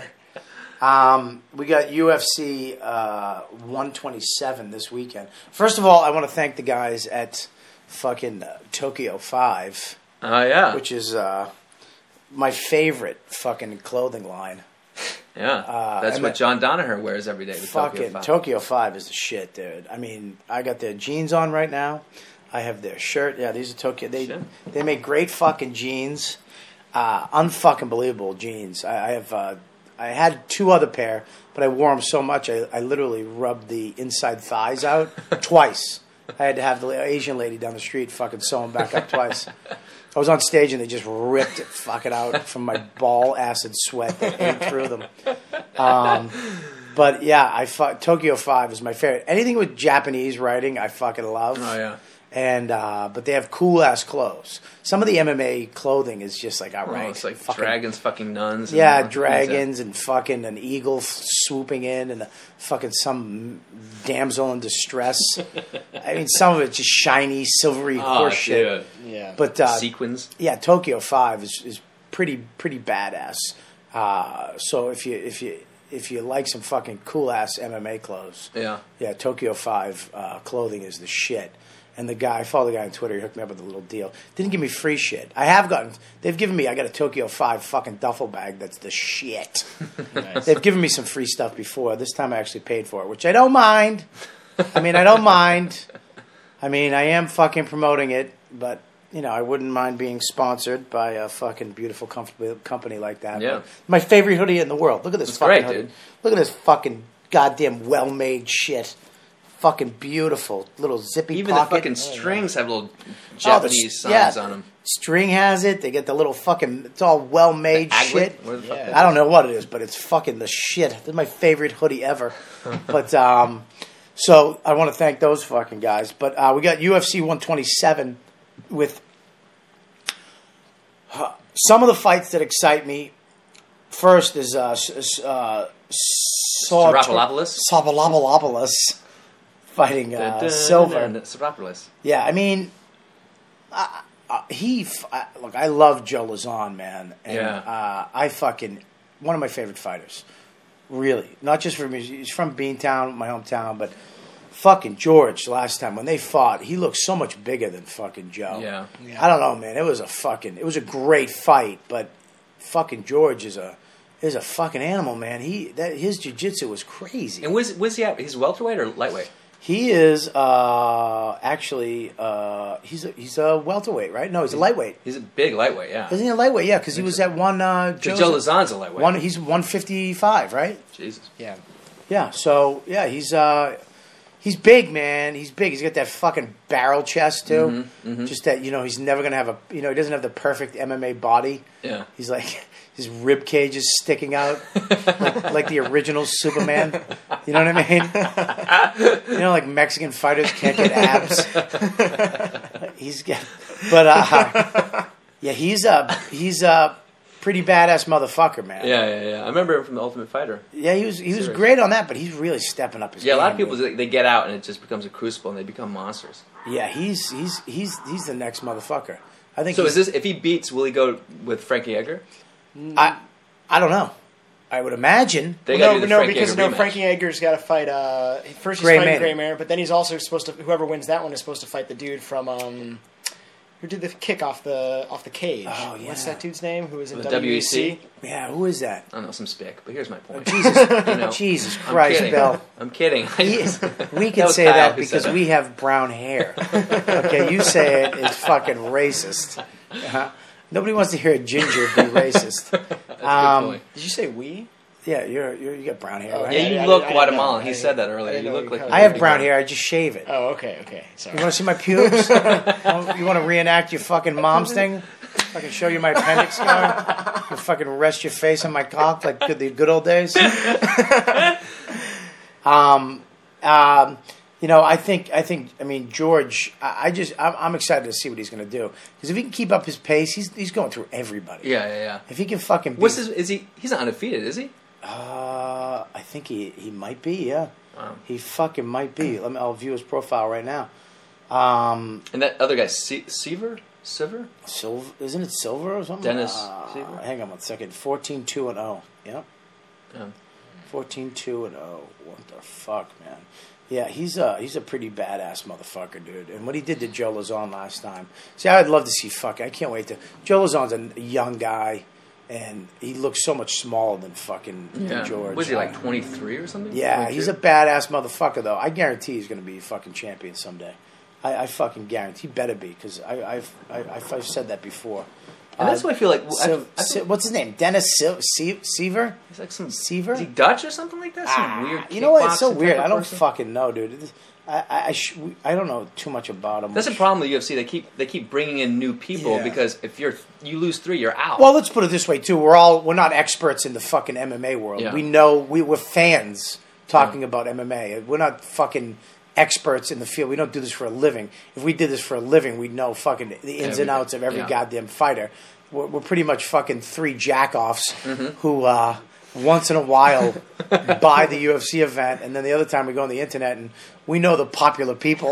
Um, we got U F C uh, one twenty-seven this weekend. First of all, I want to thank the guys at fucking uh, Tokyo Five, Oh yeah, which is uh, my favorite fucking clothing line. yeah. uh, That's and what that- John Donaher wears every day. with Fucking Tokyo Tokyo Five. Five is the shit, dude. I mean, I got their jeans on right now. I have their shirt. Yeah, these are Tokyo. They Shit. they make great fucking jeans. Uh, unfucking believable jeans. I, I have. Uh, I had two other pair, but I wore them so much I, I literally rubbed the inside thighs out twice. I had to have the Asian lady down the street fucking sew them back up twice. I was on stage and they just ripped it fucking out from my ball acid sweat that ate through them. Um, but yeah, I fu- Tokyo Five is my favorite. Anything with Japanese writing, I fucking love. Oh yeah. And uh, but they have cool ass clothes. Some of the M M A clothing is just like Oh, outright. it's like fucking, dragons, fucking nuns. and Yeah, all- dragons and fucking an eagle f- swooping in and a fucking some damsel in distress. I mean, some of it's just shiny, silvery Oh, horse shit. dude. Yeah, But uh, Sequins. yeah, Tokyo Five is, is pretty pretty badass. Uh, so if you if you if you like some fucking cool ass M M A clothes, Yeah. yeah, Tokyo Five uh, clothing is the shit. And the guy, I follow the guy on Twitter. He hooked me up with a little deal. Didn't give me free shit. I have gotten. They've given me. I got a Tokyo Five fucking duffel bag. That's the shit. nice. They've given me some free stuff before. This time I actually paid for it, which I don't mind. I mean, I don't mind. I mean, I am fucking promoting it, but you know, I wouldn't mind being sponsored by a fucking beautiful, comfortable company like that. Yeah. My favorite hoodie in the world. Look at this It's fucking great, hoodie. dude. Look at this fucking goddamn well-made shit. fucking beautiful. Little zippy Even pocket. the fucking strings have little Japanese Oh, the- signs yeah, on them. String has it. They get the little fucking. It's all well made Aglet? shit. What the fuck Yeah. that I don't is? know what it is, but it's fucking the shit. This is my favorite hoodie ever. But um, so I want to thank those fucking guys. But uh, we got U F C one twenty-seven with uh, some of the fights that excite me. First is uh, s- s- uh, Saw Saropoulos? Sabalopoulos fighting Dun, uh, dun, Silver. dun, dun, Saropoulos. Yeah, I mean, uh, uh, he f- uh, look. I love Joe Lazon, man. And, Yeah. Uh, I fucking one of my favorite fighters. Really, not just from he's from Beantown, my hometown, but fucking George. Last time when they fought, he looked so much bigger than fucking Joe. Yeah. Yeah. I don't know, man. It was a fucking. It was a great fight, but fucking George is a is a fucking animal, man. He that his jiu-jitsu was crazy. And where's, where's he at? He's welterweight or lightweight? He is uh, actually uh, he's a, he's a welterweight, right? No, he's a lightweight. He's a big lightweight, yeah. Isn't he a lightweight? Yeah, because he was at one. Uh, Because Joe's Joe at- Lazon's a lightweight. one. He's one fifty five, right? Jesus. Yeah. Yeah. So yeah, he's uh, he's big, man. He's big. He's got that fucking barrel chest too. Mm-hmm, Just that you know he's never gonna have a you know he doesn't have the perfect M M A body. Yeah. He's like his rib cage is sticking out like, like the original Superman. You know what I mean? You know, like Mexican fighters can't get abs. He's got, but uh, yeah, he's a he's a pretty badass motherfucker, man. Yeah, yeah, yeah. I remember him from The Ultimate Fighter. Yeah, he was he was Serious. great on that, but he's really stepping up his Yeah, a lot of game, people, dude. they they get out and it just becomes a crucible and they become monsters. Yeah, he's he's he's he's the next motherfucker. I think. So he's, is this, if he beats, will he go with Frankie Edgar? I I don't know. I would imagine. They Well, gotta no, do the no, Frankie because Edgar no, rematch. Frankie Edgar's got to fight. Uh, first, he's Gray fighting Maynard. Gray Maynard, but then he's also supposed to. Whoever wins that one is supposed to fight the dude from um, who did the kick off the off the cage. Oh, yeah. What's that dude's name? Who was in The W E C? W E C? Yeah, who is that? I don't know, some spick, but here's my point. Jesus, You know, Jesus I'm Christ, kidding. Bill. I'm kidding. He- we can was say Kyle that who because said we have brown hair. Okay, you say it is fucking racist. Uh-huh. Nobody wants to hear a ginger be racist. That's a good Um, point. Did you say we? Yeah, you're, you're you got brown hair, Oh, right? Yeah, I- you I- look I didn't Guatemalan. know. He I- said that I earlier. didn't You know look you like had- I have brown hair. I just shave it. Oh, okay, okay. Sorry. You want to see my pubes? You want to reenact your fucking mom's thing? I can show you my appendix scar. You fucking rest your face on my cock like good, the good old days. um, um, you know, I think, I think, I mean, George. I, I just, I'm, I'm excited to see what he's going to do because if he can keep up his pace, he's he's going through everybody. Yeah, yeah, yeah. If he can fucking, beat, What's his, is he, he's not undefeated, is he? Uh, I think he he might be. Yeah, Wow. he fucking might be. Let me. I'll view his profile right now. Um, And that other guy, Se- Seaver? Silver? Silver, isn't it Silver or something? Dennis Uh, Silver? hang on one second. Fourteen two and zero. Yep. Yeah. Fourteen two and zero. What the fuck, man? Yeah, he's a he's a pretty badass motherfucker, dude. And what he did to Joe Lazon last time. See, I'd love to see fucking. I can't wait to. Joe Lazon's a young guy, and he looks so much smaller than fucking Yeah. George. Was he like twenty-three or something? Yeah, twenty-two? he's a badass motherfucker, though. I guarantee he's going to be a fucking champion someday. I, I fucking guarantee. He better be, because I've, I've, I've said that before. And that's Uh, what I feel like. well, I- Sil- I Sil- think what's his name? Dennis Sil- Se- Seaver? he's like some. Seaver? Is he Dutch or something like that? Some Ah, weird. you know what? It's so kickboxing weird. type of I don't person? fucking know, dude. It is- I, I, I, sh- I don't know too much about him. That's the problem with U F C. They keep they keep bringing in new people Yeah. because if you're you lose three, you're out. Well, let's put it this way too. We're all we're not experts in the fucking M M A world. Yeah. We know we we're fans talking about M M A. We're not fucking experts in the field. We don't do this for a living. If we did this for a living, we'd know fucking the ins and Everything. outs of every Yeah. goddamn fighter. We're, we're pretty much fucking three jackoffs Mm-hmm. who uh, once in a while buy the U F C event, and then the other time we go on the internet and we know the popular people.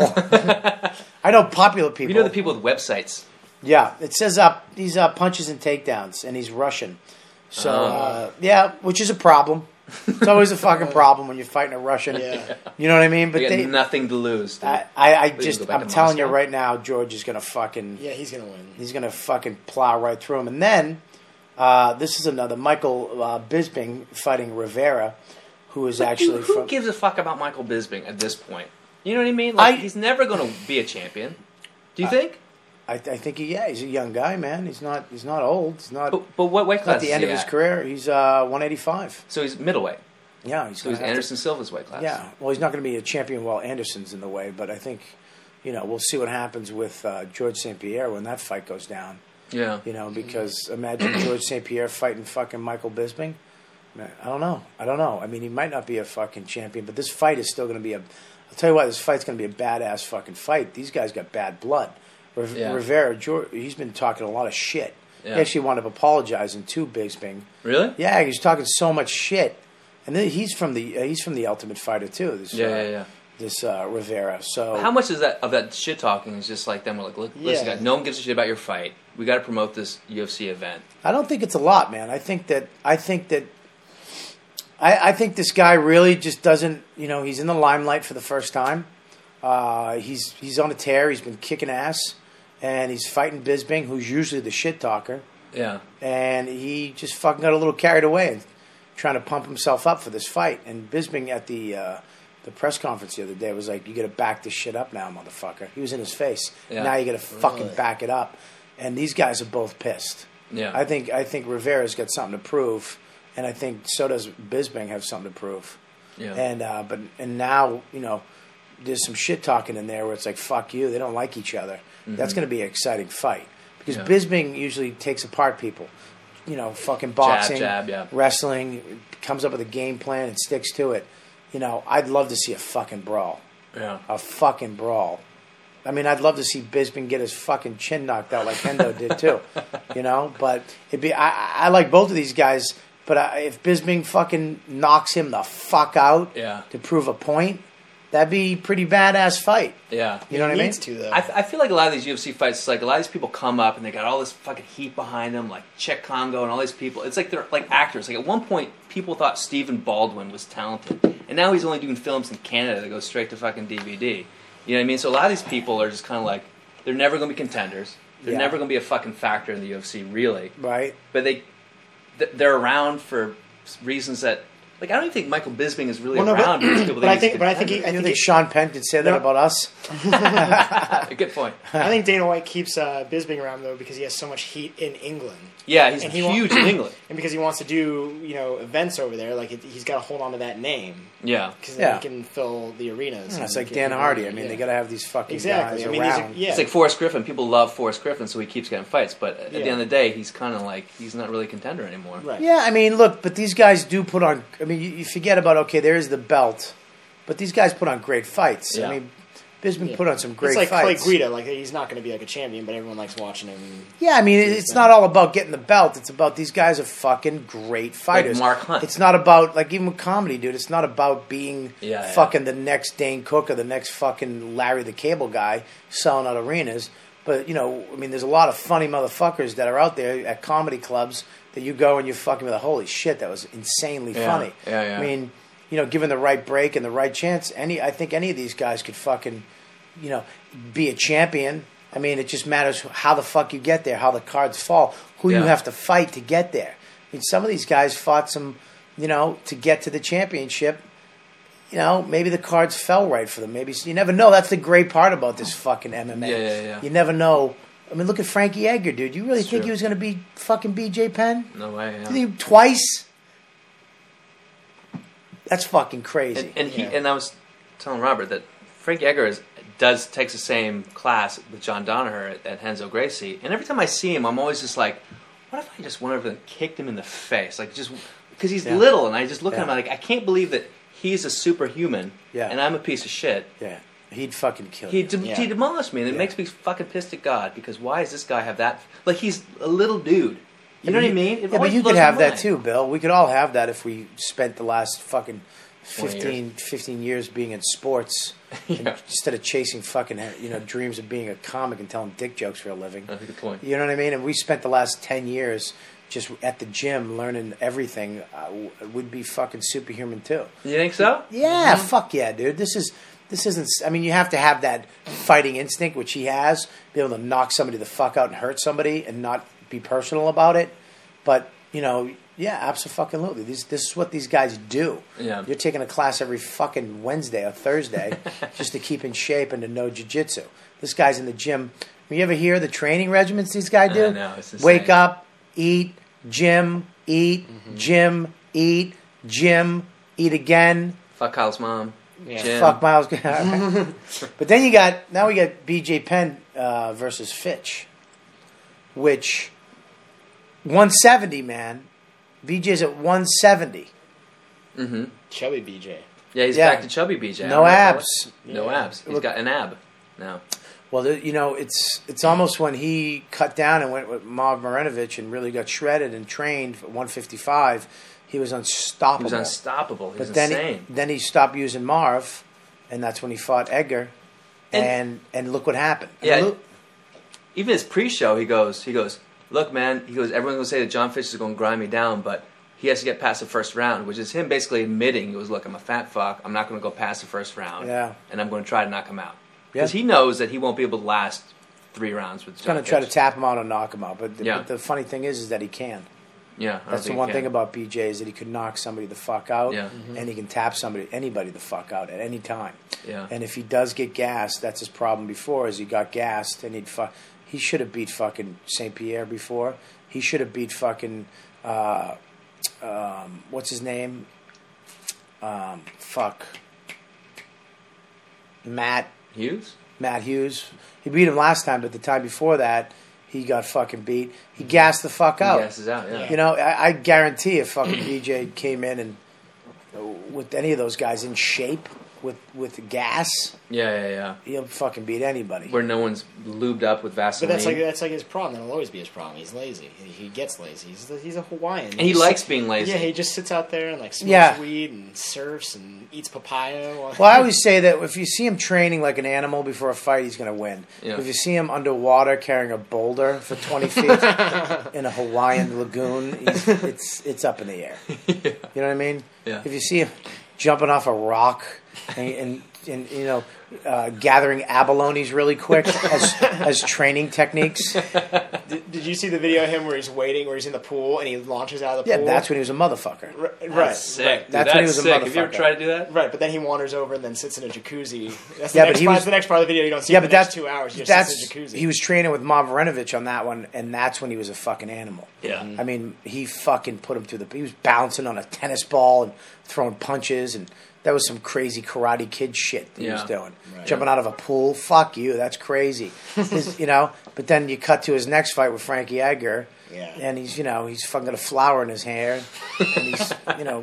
I know popular people. you know the people with websites. Yeah, it says uh, these uh, punches and takedowns, and he's Russian. So, Oh. uh, yeah, which is a problem. It's always a fucking problem when you're fighting a Russian. Yeah. You know what I mean? But They got they, nothing to lose. Dude. I, I, I can just, go back I'm to telling you Moscow. right now, George is gonna fucking, Yeah, he's gonna win. he's gonna fucking plow right through him. And then uh, this is another Michael uh, Bisping fighting Rivera, who is But actually dude, who from. gives a fuck about Michael Bisping at this point? You know what I mean? Like I- he's never going to be a champion. Do you think? I, I think he, yeah, he's a young guy, man. He's not, he's not old. He's not. But, but what weight At class? the is end he of his at? career, he's uh, one eighty-five. So he's middleweight. Yeah, he's So he's gonna have Anderson to, Silva's weight class. Yeah, well, he's not going to be a champion while Anderson's in the way, but I think, you know, we'll see what happens with uh, George Saint Pierre when that fight goes down. Yeah. You know, because imagine George Saint Pierre fighting fucking Michael Bisping. I don't know. I don't know. I mean, he might not be a fucking champion, but this fight is still going to be a. I'll tell you what, this fight's going to be a badass fucking fight. These guys got bad blood. Riv- Yeah. Rivera, George, he's been talking a lot of shit. Yeah. He actually wound up apologizing to Bisping. Really? Yeah, he's talking so much shit, and then he's from the uh, he's from the Ultimate Fighter too. This, Yeah, uh, yeah, yeah. This uh, Rivera. So How much is that of that shit talking is just like them? We're like, look, listen, Yeah. guys, no one gives a shit about your fight. We got to promote this U F C event. I don't think it's a lot, man. I think that I think that I, I think this guy really just doesn't. You know, he's in the limelight for the first time. Uh, he's he's on a tear. He's been kicking ass, and he's fighting Bisping, who's usually the shit talker. Yeah. And he just fucking got a little carried away and trying to pump himself up for this fight. And Bisping at the uh, the press conference the other day was like, "You got to back this shit up now, motherfucker." He was in his face. Yeah. Now you got to fucking Really? back it up. And these guys are both pissed. Yeah. I think I think Rivera's got something to prove, and I think so does Bisping have something to prove. Yeah. And uh, but and now you know there's some shit talking in there where it's like fuck you, they don't like each other. That's going to be an exciting fight because Mm-hmm. Yeah. Bisping usually takes apart people. You know, fucking boxing, jab, yeah. wrestling, comes up with a game plan and sticks to it. You know, I'd love to see a fucking brawl, Yeah. a fucking brawl. I mean, I'd love to see Bisping get his fucking chin knocked out like Hendo did too, you know. But it'd be I, I like both of these guys. But I, if Bisping fucking knocks him the fuck out Yeah. to prove a point, that'd be pretty badass fight. Yeah. You know what I He mean? needs to though. I, I feel like a lot of these U F C fights, it's like a lot of these people come up and they got all this fucking heat behind them, like Czech Congo and all these people. It's like they're like actors. Like at one point, people thought Stephen Baldwin was talented, and now he's only doing films in Canada that go straight to fucking D V D. You know what I mean? So a lot of these people are just kind of like they're never going to be contenders. They're Yeah. never going to be a fucking factor in the U F C, really. Right? But they th- they're around for reasons that. Like, I don't even think Michael Bisping is really Well, no, around. but- because people but I he's a think- but I think he- contender. You think think it- Sean Penn could say that No. about us? Good point. I think Dana White keeps uh, Bisping around though because he has so much heat in England, Yeah, he's And he wa- huge in England. and because he wants to do you know events over there. Like it, he's got to hold on to that name Yeah. because Yeah. then he can fill the arenas. It's and like he Dan can- Hardy. I mean, yeah. they got to have these fucking Exactly. guys I mean, these are- around. yeah. It's like Forrest Griffin. People love Forrest Griffin, so he keeps getting fights. But at the Yeah. end of the day, he's kind of like he's not really a contender anymore. Right. Yeah, I mean, look, but these guys do put on. I mean, you, you forget about okay, there is the belt, but these guys put on great fights. Yeah. I mean, Bisping Yeah. put on some great It's like fights. Clay Guida. Like he's not going to be like a champion, but everyone likes watching him. Yeah, I mean, it's not all about getting the belt. It's about these guys are fucking great fighters. Mark Hunt. It's not about like even with comedy, dude. It's not about being Yeah, yeah. fucking the next Dane Cook or the next fucking Larry the Cable Guy selling out arenas. But you know, I mean, there's a lot of funny motherfuckers that are out there at comedy clubs that you go and you fucking with. Holy shit, that was insanely Yeah, funny. yeah, yeah. I mean, you know, given the right break and the right chance, any I think any of these guys could fucking, you know, be a champion. I mean, it just matters how the fuck you get there, how the cards fall, who you Yeah. have to fight to get there. I mean, some of these guys fought some, you know, to get to the championship. You know, maybe the cards fell right for them. Maybe you never know. That's the great part about this fucking M M A. Yeah, yeah, yeah. You never know. I mean, look at Frankie Edgar, dude. You really It's think true. he was going to be fucking B J Penn? No way. Yeah. You think twice? That's fuking crazy. And, and he Yeah. and I was telling Robert that Frank Edgar is, does takes the same class with John Danaher at, at Henzo Gracie, and every time I see him, I'm always just like, what if I just went over and kicked him in the face, like just because he's Yeah. little, and I just look Yeah. at him like I can't believe that he's a superhuman, Yeah. and I'm a piece of shit. Yeah, he'd fucking kill He, you. de- Yeah. he demolished me, and it Yeah. makes me fucking pissed at God because why does this guy have that? Like he's a little dude. You know Yeah, what I mean? It Yeah, but always you blows could my have that mind. too, Bill. We could all have that if we spent the last fucking twenty fifteen, fifteen years being in sports and Yeah. instead of chasing fucking you know dreams of being a comic and telling dick jokes for a living. That's a good point. You know what I mean? And we spent the last ten years just at the gym learning everything. Uh, w- would be fucking superhuman too. You think so? Yeah, fuck yeah, dude. This is this isn't. I mean, you have to have that fighting instinct, which he has, be able to knock somebody the fuck out and hurt somebody, and not be personal about it. But you know, yeah, absolutely. This this is what these guys do. Yeah. You're taking a class every fucking Wednesday or Thursday just to keep in shape and to know jiu-jitsu. This guy's in the gym. You ever hear the training regimens these guys do? I know, it's insane. Wake up, eat, gym, eat, gym, eat, gym, eat again. Fuck Kyle's mom. Yeah. Jim. Fuck Miles. But then you got now we got B J Penn uh, versus Fitch, which one seventy man. B J's at one seventy. Mm-hmm. Chubby B J. Yeah, he's Yeah. back to chubby B J. I No don't know if that abs. was- No Yeah. abs. He's got an ab now. Well, the- you know, it's it's almost when he cut down and went with Marv Marinovich and really got shredded and trained for one fifty-five. He was He unstoppable. was unstoppable. He was But then insane. he, then he stopped using Marv, and that's when he fought Edgar. And- And and, look what happened. Yeah. Look- Even his pre-show, he goes, he goes, look, man, he goes, everyone's gonna say that John Fitch is gonna grind me down, but he has to get past the first round, which is him basically admitting, he goes, look, I'm a fat fuck, I'm not gonna go past the first round, Yeah. and I'm gonna try to knock him out. Yeah. Because he knows that he won't be able to last three rounds with He's John going to try to Fitch. tap him out and knock him out. But the, Yeah. but the funny thing is, is that he can. Yeah, I don't That's the think one he thing can. about B J is that he could knock somebody the fuck out, Yeah. and he can tap somebody, anybody the fuck out at any time. Yeah. And if he does get gassed, that's his problem before. Is he got gassed and he'd fuck. He should have beat fucking Saint Pierre before. He should have beat fucking uh, um, what's his name? Um, fuck. Matt Hughes? Matt Hughes. He beat him last time, but the time before that, he got fucking beat. He gassed the fuck out. He gasses out, yeah. You know, I, I guarantee if fucking B J came in and uh, with any of those guys in shape with with gas, Yeah, yeah, yeah. he'll fucking beat anybody. Where no one's lubed up with But Vaseline. that's like that's like his problem. That'll always be his problem. He's lazy. He, he gets lazy. He's the, he's a Hawaiian. and he just likes sits- being lazy. Yeah, he just sits out there and like smokes Yeah. weed and surfs and eats papaya. While Well, I always say that if you see him training like an animal before a fight, he's going to win. Yeah. If you see him underwater carrying a boulder for twenty feet in a Hawaiian lagoon, he's, it's it's up in the air. You know what I mean? Yeah. If you see him jumping off a rock and, and, and you know, uh, gathering abalones really quick as as training techniques, did, did you see the video of him where he's waiting, where he's in the pool and he launches out of the yeah, pool? that's when he was a motherfucker. R- That's right, sick. right. Dude, That's that's when he was a sick. Have you ever motherfucker. tried to do that? Right, but then he wanders over and then sits in a jacuzzi. That's the, Yeah, next, but he part, was- the next part of the video. You don't see Yeah, for but the next that's two hours. He just that's sits in a jacuzzi. he was training with Marvarinovich on that one, and that's when he was a fucking animal. Yeah. I mean, he fucking put him through the. He was bouncing on a tennis ball and throwing punches, and that was some crazy Karate Kid shit that he was Yeah. doing. Right. Jumping out of a pool, fuck you, that's crazy. His, you know, but then you cut to his next fight with Frankie Edgar, Yeah. and he's you know he's fucking got a flower in his hair, and he's you know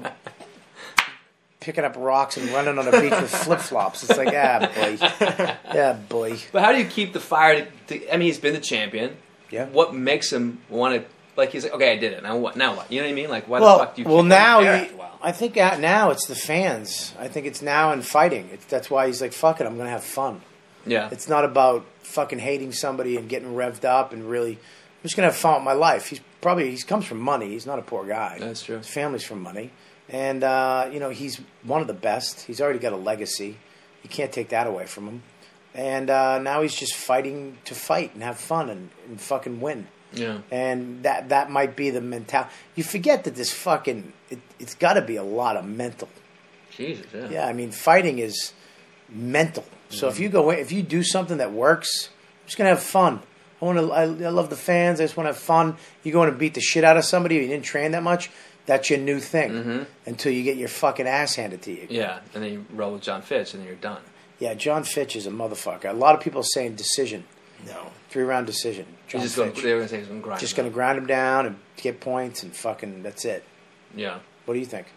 picking up rocks and running on a beach with flip flops. It's like ah boy, yeah boy, But how do you keep the fire? To, to, I mean, he's been the champion. yeah. What makes him want to? Like he's like, okay, I did it. Now what? Now what? You know what I mean? Like, why Well, the fuck do you? well keep now going there he, after a while? I think uh, now it's the fans. I think it's now in fighting. It's, that's why he's like, fuck it, I'm going to have fun. Yeah, It's not about fucking hating somebody and getting revved up and really, I'm just going to have fun with my life. He's probably, he comes from money. He's not a poor guy. That's true. His family's from money. And, uh, you know, he's one of the best. He's already got a legacy. You can't take that away from him. And uh, now he's just fighting to fight and have fun and, and fucking win. yeah. And that that might be the mentality. You forget that this fucking it, it's got to be a lot of mental. Jesus, yeah. Yeah, I mean, fighting is mental. So if you go in, if you do something that works, I'm just gonna have fun. I want to. I, I love the fans. I just want to have fun. You go in and beat the shit out of somebody. You didn't train that much. That's your new thing Mm-hmm. until you get your fucking ass handed to you. Yeah, and then you roll with John Fitch, and then you're done. Yeah, John Fitch is a motherfucker. A lot of people are saying decision, no. three round decision. John He's just going. Fitch. They were going to say he's going to grind. Just him gonna out. grind him down and get points and fucking. That's it. Yeah, What do you think?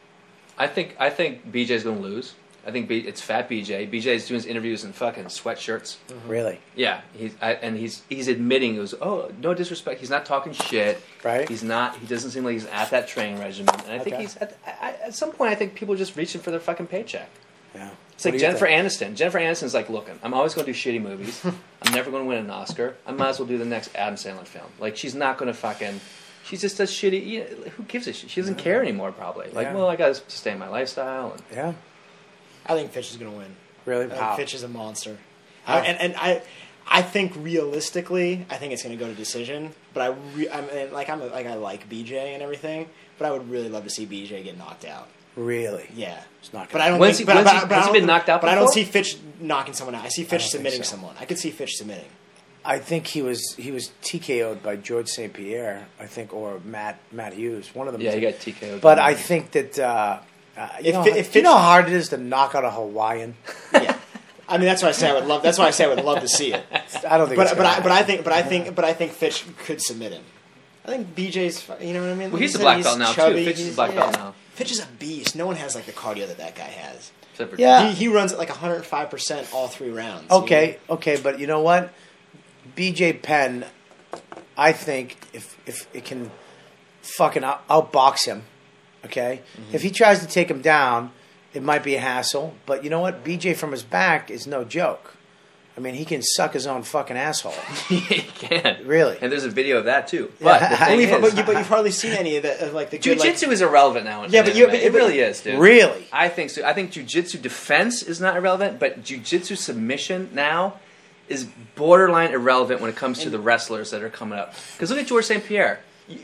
I think I think B J's going to lose. I think B, it's fat B J. B J's doing his interviews in fucking sweatshirts. Really? Yeah, he's I, and he's he's admitting it was oh no disrespect. He's not talking shit. Right. He's not. He doesn't seem like he's at that training regimen. And I think Okay. he's at, I, at some point. I think people are just reaching for their fucking paycheck. Yeah. It's What like do you Jennifer think? Aniston. Jennifer Aniston's like, look, I'm always going to do shitty movies. I'm never going to win an Oscar. I might as well do the next Adam Sandler film. Like, she's not going to fucking. She just does shitty. You know, who gives a shit? She doesn't care anymore, probably. Like, Yeah. well, I got to sustain my lifestyle. And, Yeah. I think Fitch is going to win. Really? I think Wow. Fitch is a monster. How? I, and and I, I think realistically, I think it's going to go to decision. But I, re, I mean, like I'm a, like I like B J and everything, but I would really love to see B J get knocked out. Really? Yeah, It's not but gonna I don't. When's think, he- but, when's but, he- but has I he don't- been knocked out But I don't before? see Fitch knocking someone out. I see Fitch don't think submitting so. someone. I could see Fitch submitting. I think he was he was T K O'd by George Saint Pierre, I think, or Matt Matt Hughes, one of them. yeah, he got T K O'd. But I think that uh, Uh, you, If know, Fi- if do you know Fitch- how hard it is to knock out a Hawaiian? Yeah. I mean, that's why I say I would love. That's why I say I would love to see it. I don't think. But it's but gonna I, but I happen. think but I think but I think Fitch could submit him. I think B J's. fu- You know what I mean? Well, he's a said black belt now, too. chubby, Fitch is a he's- black belt now. Fitch is a beast. No one has like the cardio that that guy has. Except for Yeah. He, he runs at like one hundred five percent all three rounds. Okay, okay, but you know what? B J Penn, I think if if it can fucking out- outbox him, okay? Mm-hmm. If he tries to take him down, it might be a hassle. But you know what? B J from his back is no joke. I mean, he can suck his own fucking asshole. he can. Really? And there's a video of that, too. But the Yeah. thing Only is, if- but, you, but you've hardly seen any of the of like the good, like, jiu-jitsu is irrelevant now. In Yeah, but in you- M M A. but- it but- really is, dude. Really? I think so. I think jiu-jitsu defense is not irrelevant, but jiu-jitsu submission now is borderline irrelevant when it comes to the wrestlers that are coming up. Because look at George Saint Pierre.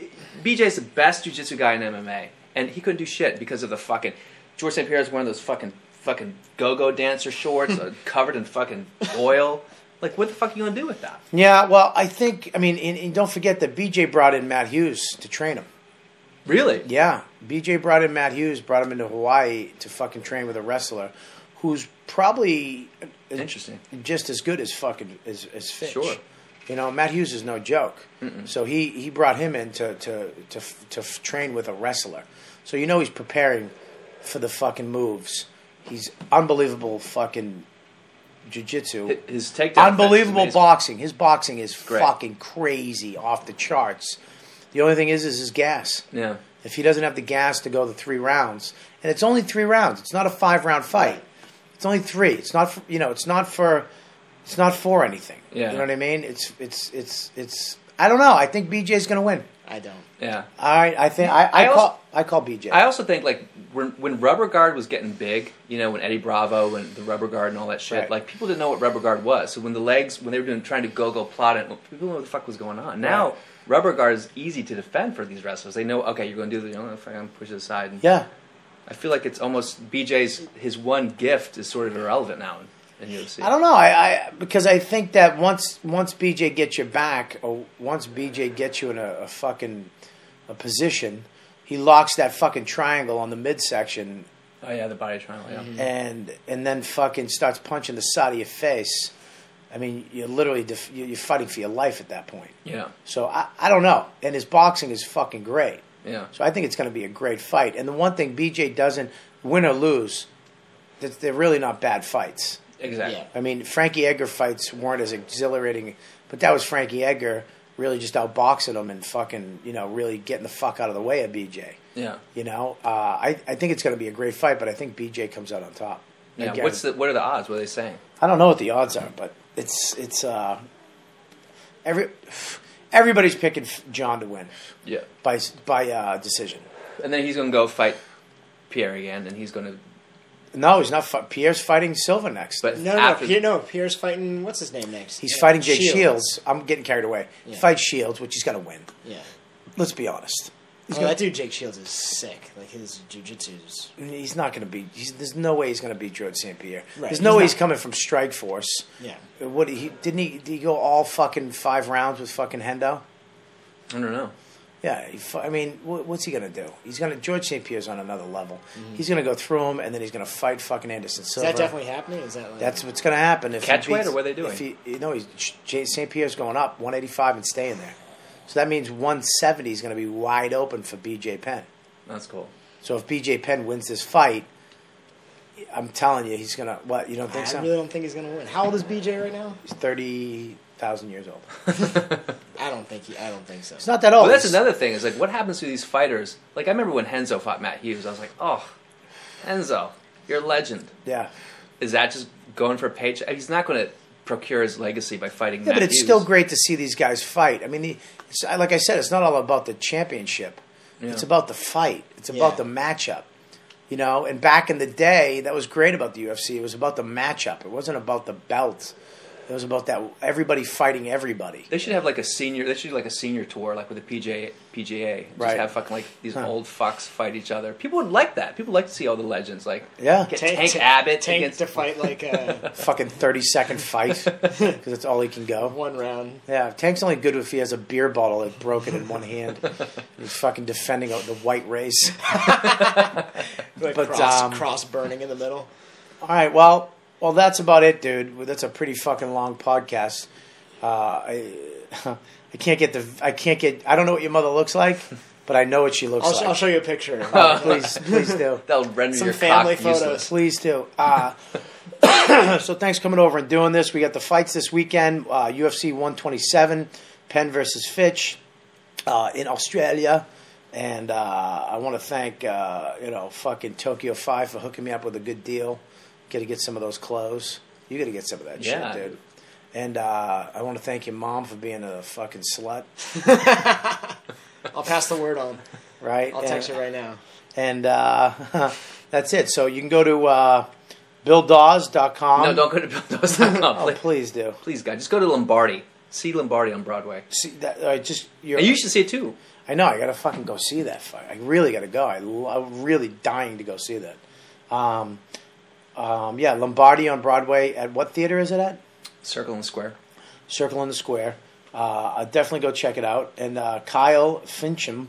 B J's the best jiu-jitsu guy in M M A, and he couldn't do shit because of the fucking. George Saint Pierre is one of those fucking fucking go-go dancer shorts uh, covered in fucking oil. Like, what the fuck are you gonna do with that? Yeah, well, I think, I mean, and, and don't forget that B J brought in Matt Hughes to train him. Really? Yeah, B J brought in Matt Hughes, brought him into Hawaii to fucking train with a wrestler who's probably Interesting. just as good as fucking as, as Fitch. Sure. You know, Matt Hughes is no joke. Mm-mm. So he, he brought him in to, to, to, to f- train with a wrestler. So you know he's preparing for the fucking moves. He's unbelievable fucking jiu-jitsu. His takedown. Unbelievable defense is amazing. boxing. His boxing is Great. fucking crazy, off the charts. The only thing is, is his gas. Yeah. If he doesn't have the gas to go the three rounds, and it's only three rounds, it's not a five round fight. Right. It's only three. It's not, for, you know, it's not for, it's not for anything. Yeah. You know what I mean? It's, it's, it's, it's. I don't know. I think B J's going to win. I don't. Yeah. All right. I think I, I, I call, also- I call B J. I also think like when when Rubber Guard was getting big, you know, when Eddie Bravo and the Rubber Guard and all that shit, Right. like people didn't know what Rubber Guard was. So when the legs, when they were doing trying to go go plot it, people didn't know what the fuck was going on. Now Right. Rubber Guard is easy to defend for these wrestlers. They know, okay, you're going to do the, you know, if I'm going to push it aside. And yeah. I feel like it's almost B J's his one gift is sort of irrelevant now in, in U F C. I don't know. I, I because I think that once once B J gets you back, or once B J gets you in a, a fucking a position, he locks that fucking triangle on the midsection, Oh yeah, the body triangle. Yeah. Mm-hmm. and and then fucking starts punching the side of your face. I mean, you're literally def- you're fighting for your life at that point. Yeah. So I, I don't know. And his boxing is fucking great. Yeah. So I think it's going to be a great fight. And the one thing B J doesn't win or lose, that they're really not bad fights. Exactly. Yeah. I mean, Frankie Edgar fights weren't as exhilarating, but that was Frankie Edgar really just outboxing him and fucking, you know, really getting the fuck out of the way of B J. Yeah. You know, uh, I I think it's going to be a great fight, but I think B J comes out on top. I Yeah. guarantee- What's the what are the odds? What are they saying? I don't know what the odds are, but it's it's uh, every everybody's picking John to win Yeah. by by uh, decision. And then he's going to go fight Pierre again, and he's going to. No, he's not. Fi- Pierre's fighting Silva next. But No, no, after no. Pierre, no. Pierre's fighting. What's his name next? He's Yeah, fighting Jake Shields. I'm getting carried away. He Yeah. fights Shields, which he's going to win. Yeah. Let's be honest. He's, Oh, gonna, that dude Jake Shields is sick. Like his jujitsu is. he's not going to be. He's, there's no way he's going to beat George Saint Pierre. Right, There's no he's way not. he's coming from Strike Force. Yeah. What he didn't he? Did he go all fucking five rounds with fucking Hendo? I don't know. Yeah, he, fu- I mean, wh- what's he gonna do? He's gonna George Saint Pierre's on another level. He's gonna go through him, and then he's gonna fight fucking Anderson Is Silva. that definitely happening? Is that like, That's what's gonna happen if he Catch weight, beats- or what are they doing? If he, you know, he's Saint Pierre's going up one eighty-five and staying there. So that means one seventy is gonna be wide open for B J Penn. That's cool. So if B J Penn wins this fight, I'm telling you, he's gonna. What, you don't I think so? really don't think he's gonna win. How old is B J right now? He's thirty thousand years old. I don't think he. I don't think so. It's not that old. Well, that's He's- another thing. Is like, what happens to these fighters? Like, I remember when Henzo fought Matt Hughes. I was like, oh, Henzo, you're a legend. Yeah. Is that just going for a paycheck? He's not going to procure his legacy by fighting Yeah, Matt but it's Hughes. still great to see these guys fight. I mean, the, it's, like I said, it's not all about the championship. Yeah. It's about the fight. It's about Yeah. the matchup. You know, and back in the day, that was great about the U F C. It was about the matchup. It wasn't about the belt. It was about that everybody fighting everybody. They should have like a senior. They should do like a senior tour, like with the P G A. P G A. Just Right. have fucking like these Huh. old fucks fight each other. People would like that. People like to see all the legends. Like Yeah. get Tank, Tank, Tank- Abbott Tank against to fight like uh, Fucking thirty second fight because that's all he can go. one round. Yeah, Tank's only good if he has a beer bottle like broken in one hand. He's fucking defending the white race. Like But, cross, um, cross burning in the middle. All right, well, well, that's about it, dude. That's a pretty fucking long podcast. Uh, I, I can't get the, I can't get, I don't know what your mother looks like, but I know what she looks I'll, like. I'll show you a picture. Oh, please, please do. That'll render Some your family cock photos. useless. Please do. Uh, so thanks for coming over and doing this. We got the fights this weekend. Uh, U F C one twenty-seven, Penn versus Fitch uh, in Australia. And uh, I want to thank, uh, you know, fucking Tokyo five for hooking me up with a good deal. Got to get some of those clothes. You got to get some of that Yeah. shit, dude. And uh, I want to thank your mom for being a fucking slut, I'll pass the word on. right? I'll text and, you right now. And uh, that's it. So you can go to uh, bill dawes dot com. No, don't go to bill dawes dot com. Oh, please do. Please, God, just go to Lombardi. See Lombardi on Broadway. See that? I just you're, And you should see it too. I know. I gotta fucking go see that fight. I really gotta go. I lo- I'm really dying to go see that. Um, um, yeah, Lombardi on Broadway. At what theater is it at? Circle and Square. Circle in the Square. Uh, I'll definitely go check it out. And uh, Kyle Fincham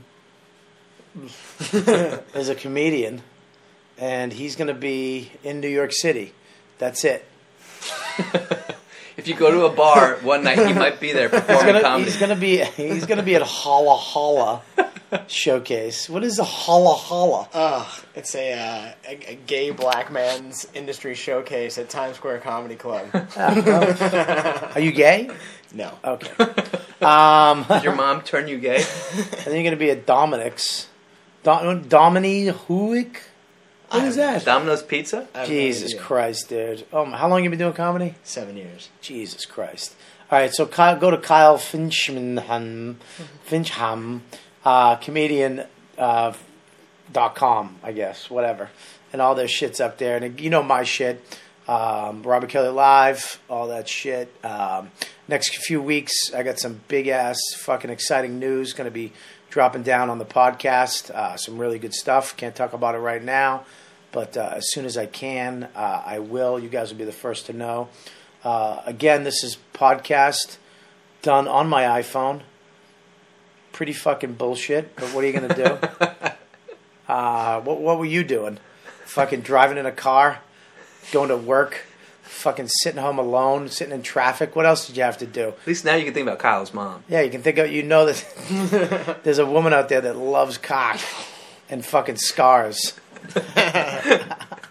is a comedian, and he's going to be in New York City. That's it. If you go to a bar one night, he might be there He's performing gonna, comedy. he's gonna be he's gonna be at Holla Holla Showcase. What is a Holla Holla? Ugh, it's a, uh, a, a gay black man's industry showcase at Times Square Comedy Club. Are you gay? No. Okay. Um, Did your mom turn you gay? I think you're gonna be at Dominic's. Dom- Domini Huick? What is that? Domino's Pizza? I have no Jesus idea. Christ, dude. Oh, how long you been doing comedy? Seven years. Jesus Christ. All right, so Kyle, go to Kyle Finchman, Fincham, uh, comedian uh, dot com, I guess, whatever. And all their shit's up there. And you know my shit. Um, Robert Kelly Live, all that shit. Um, next few weeks, I got some big-ass fucking exciting news going to be dropping down on the podcast. Uh, some really good stuff. Can't talk about it right now. But uh, as soon as I can, uh, I will. You guys will be the first to know. Uh, again, this is podcast done on my iPhone. Pretty fucking bullshit, but what are you going to do? uh, what, what were you doing? Fucking driving in a car? Going to work? Fucking sitting home alone? Sitting in traffic? What else did you have to do? At least now you can think about Kyle's mom. Yeah, you can think of, you know that there's a woman out there that loves cock and fucking scars.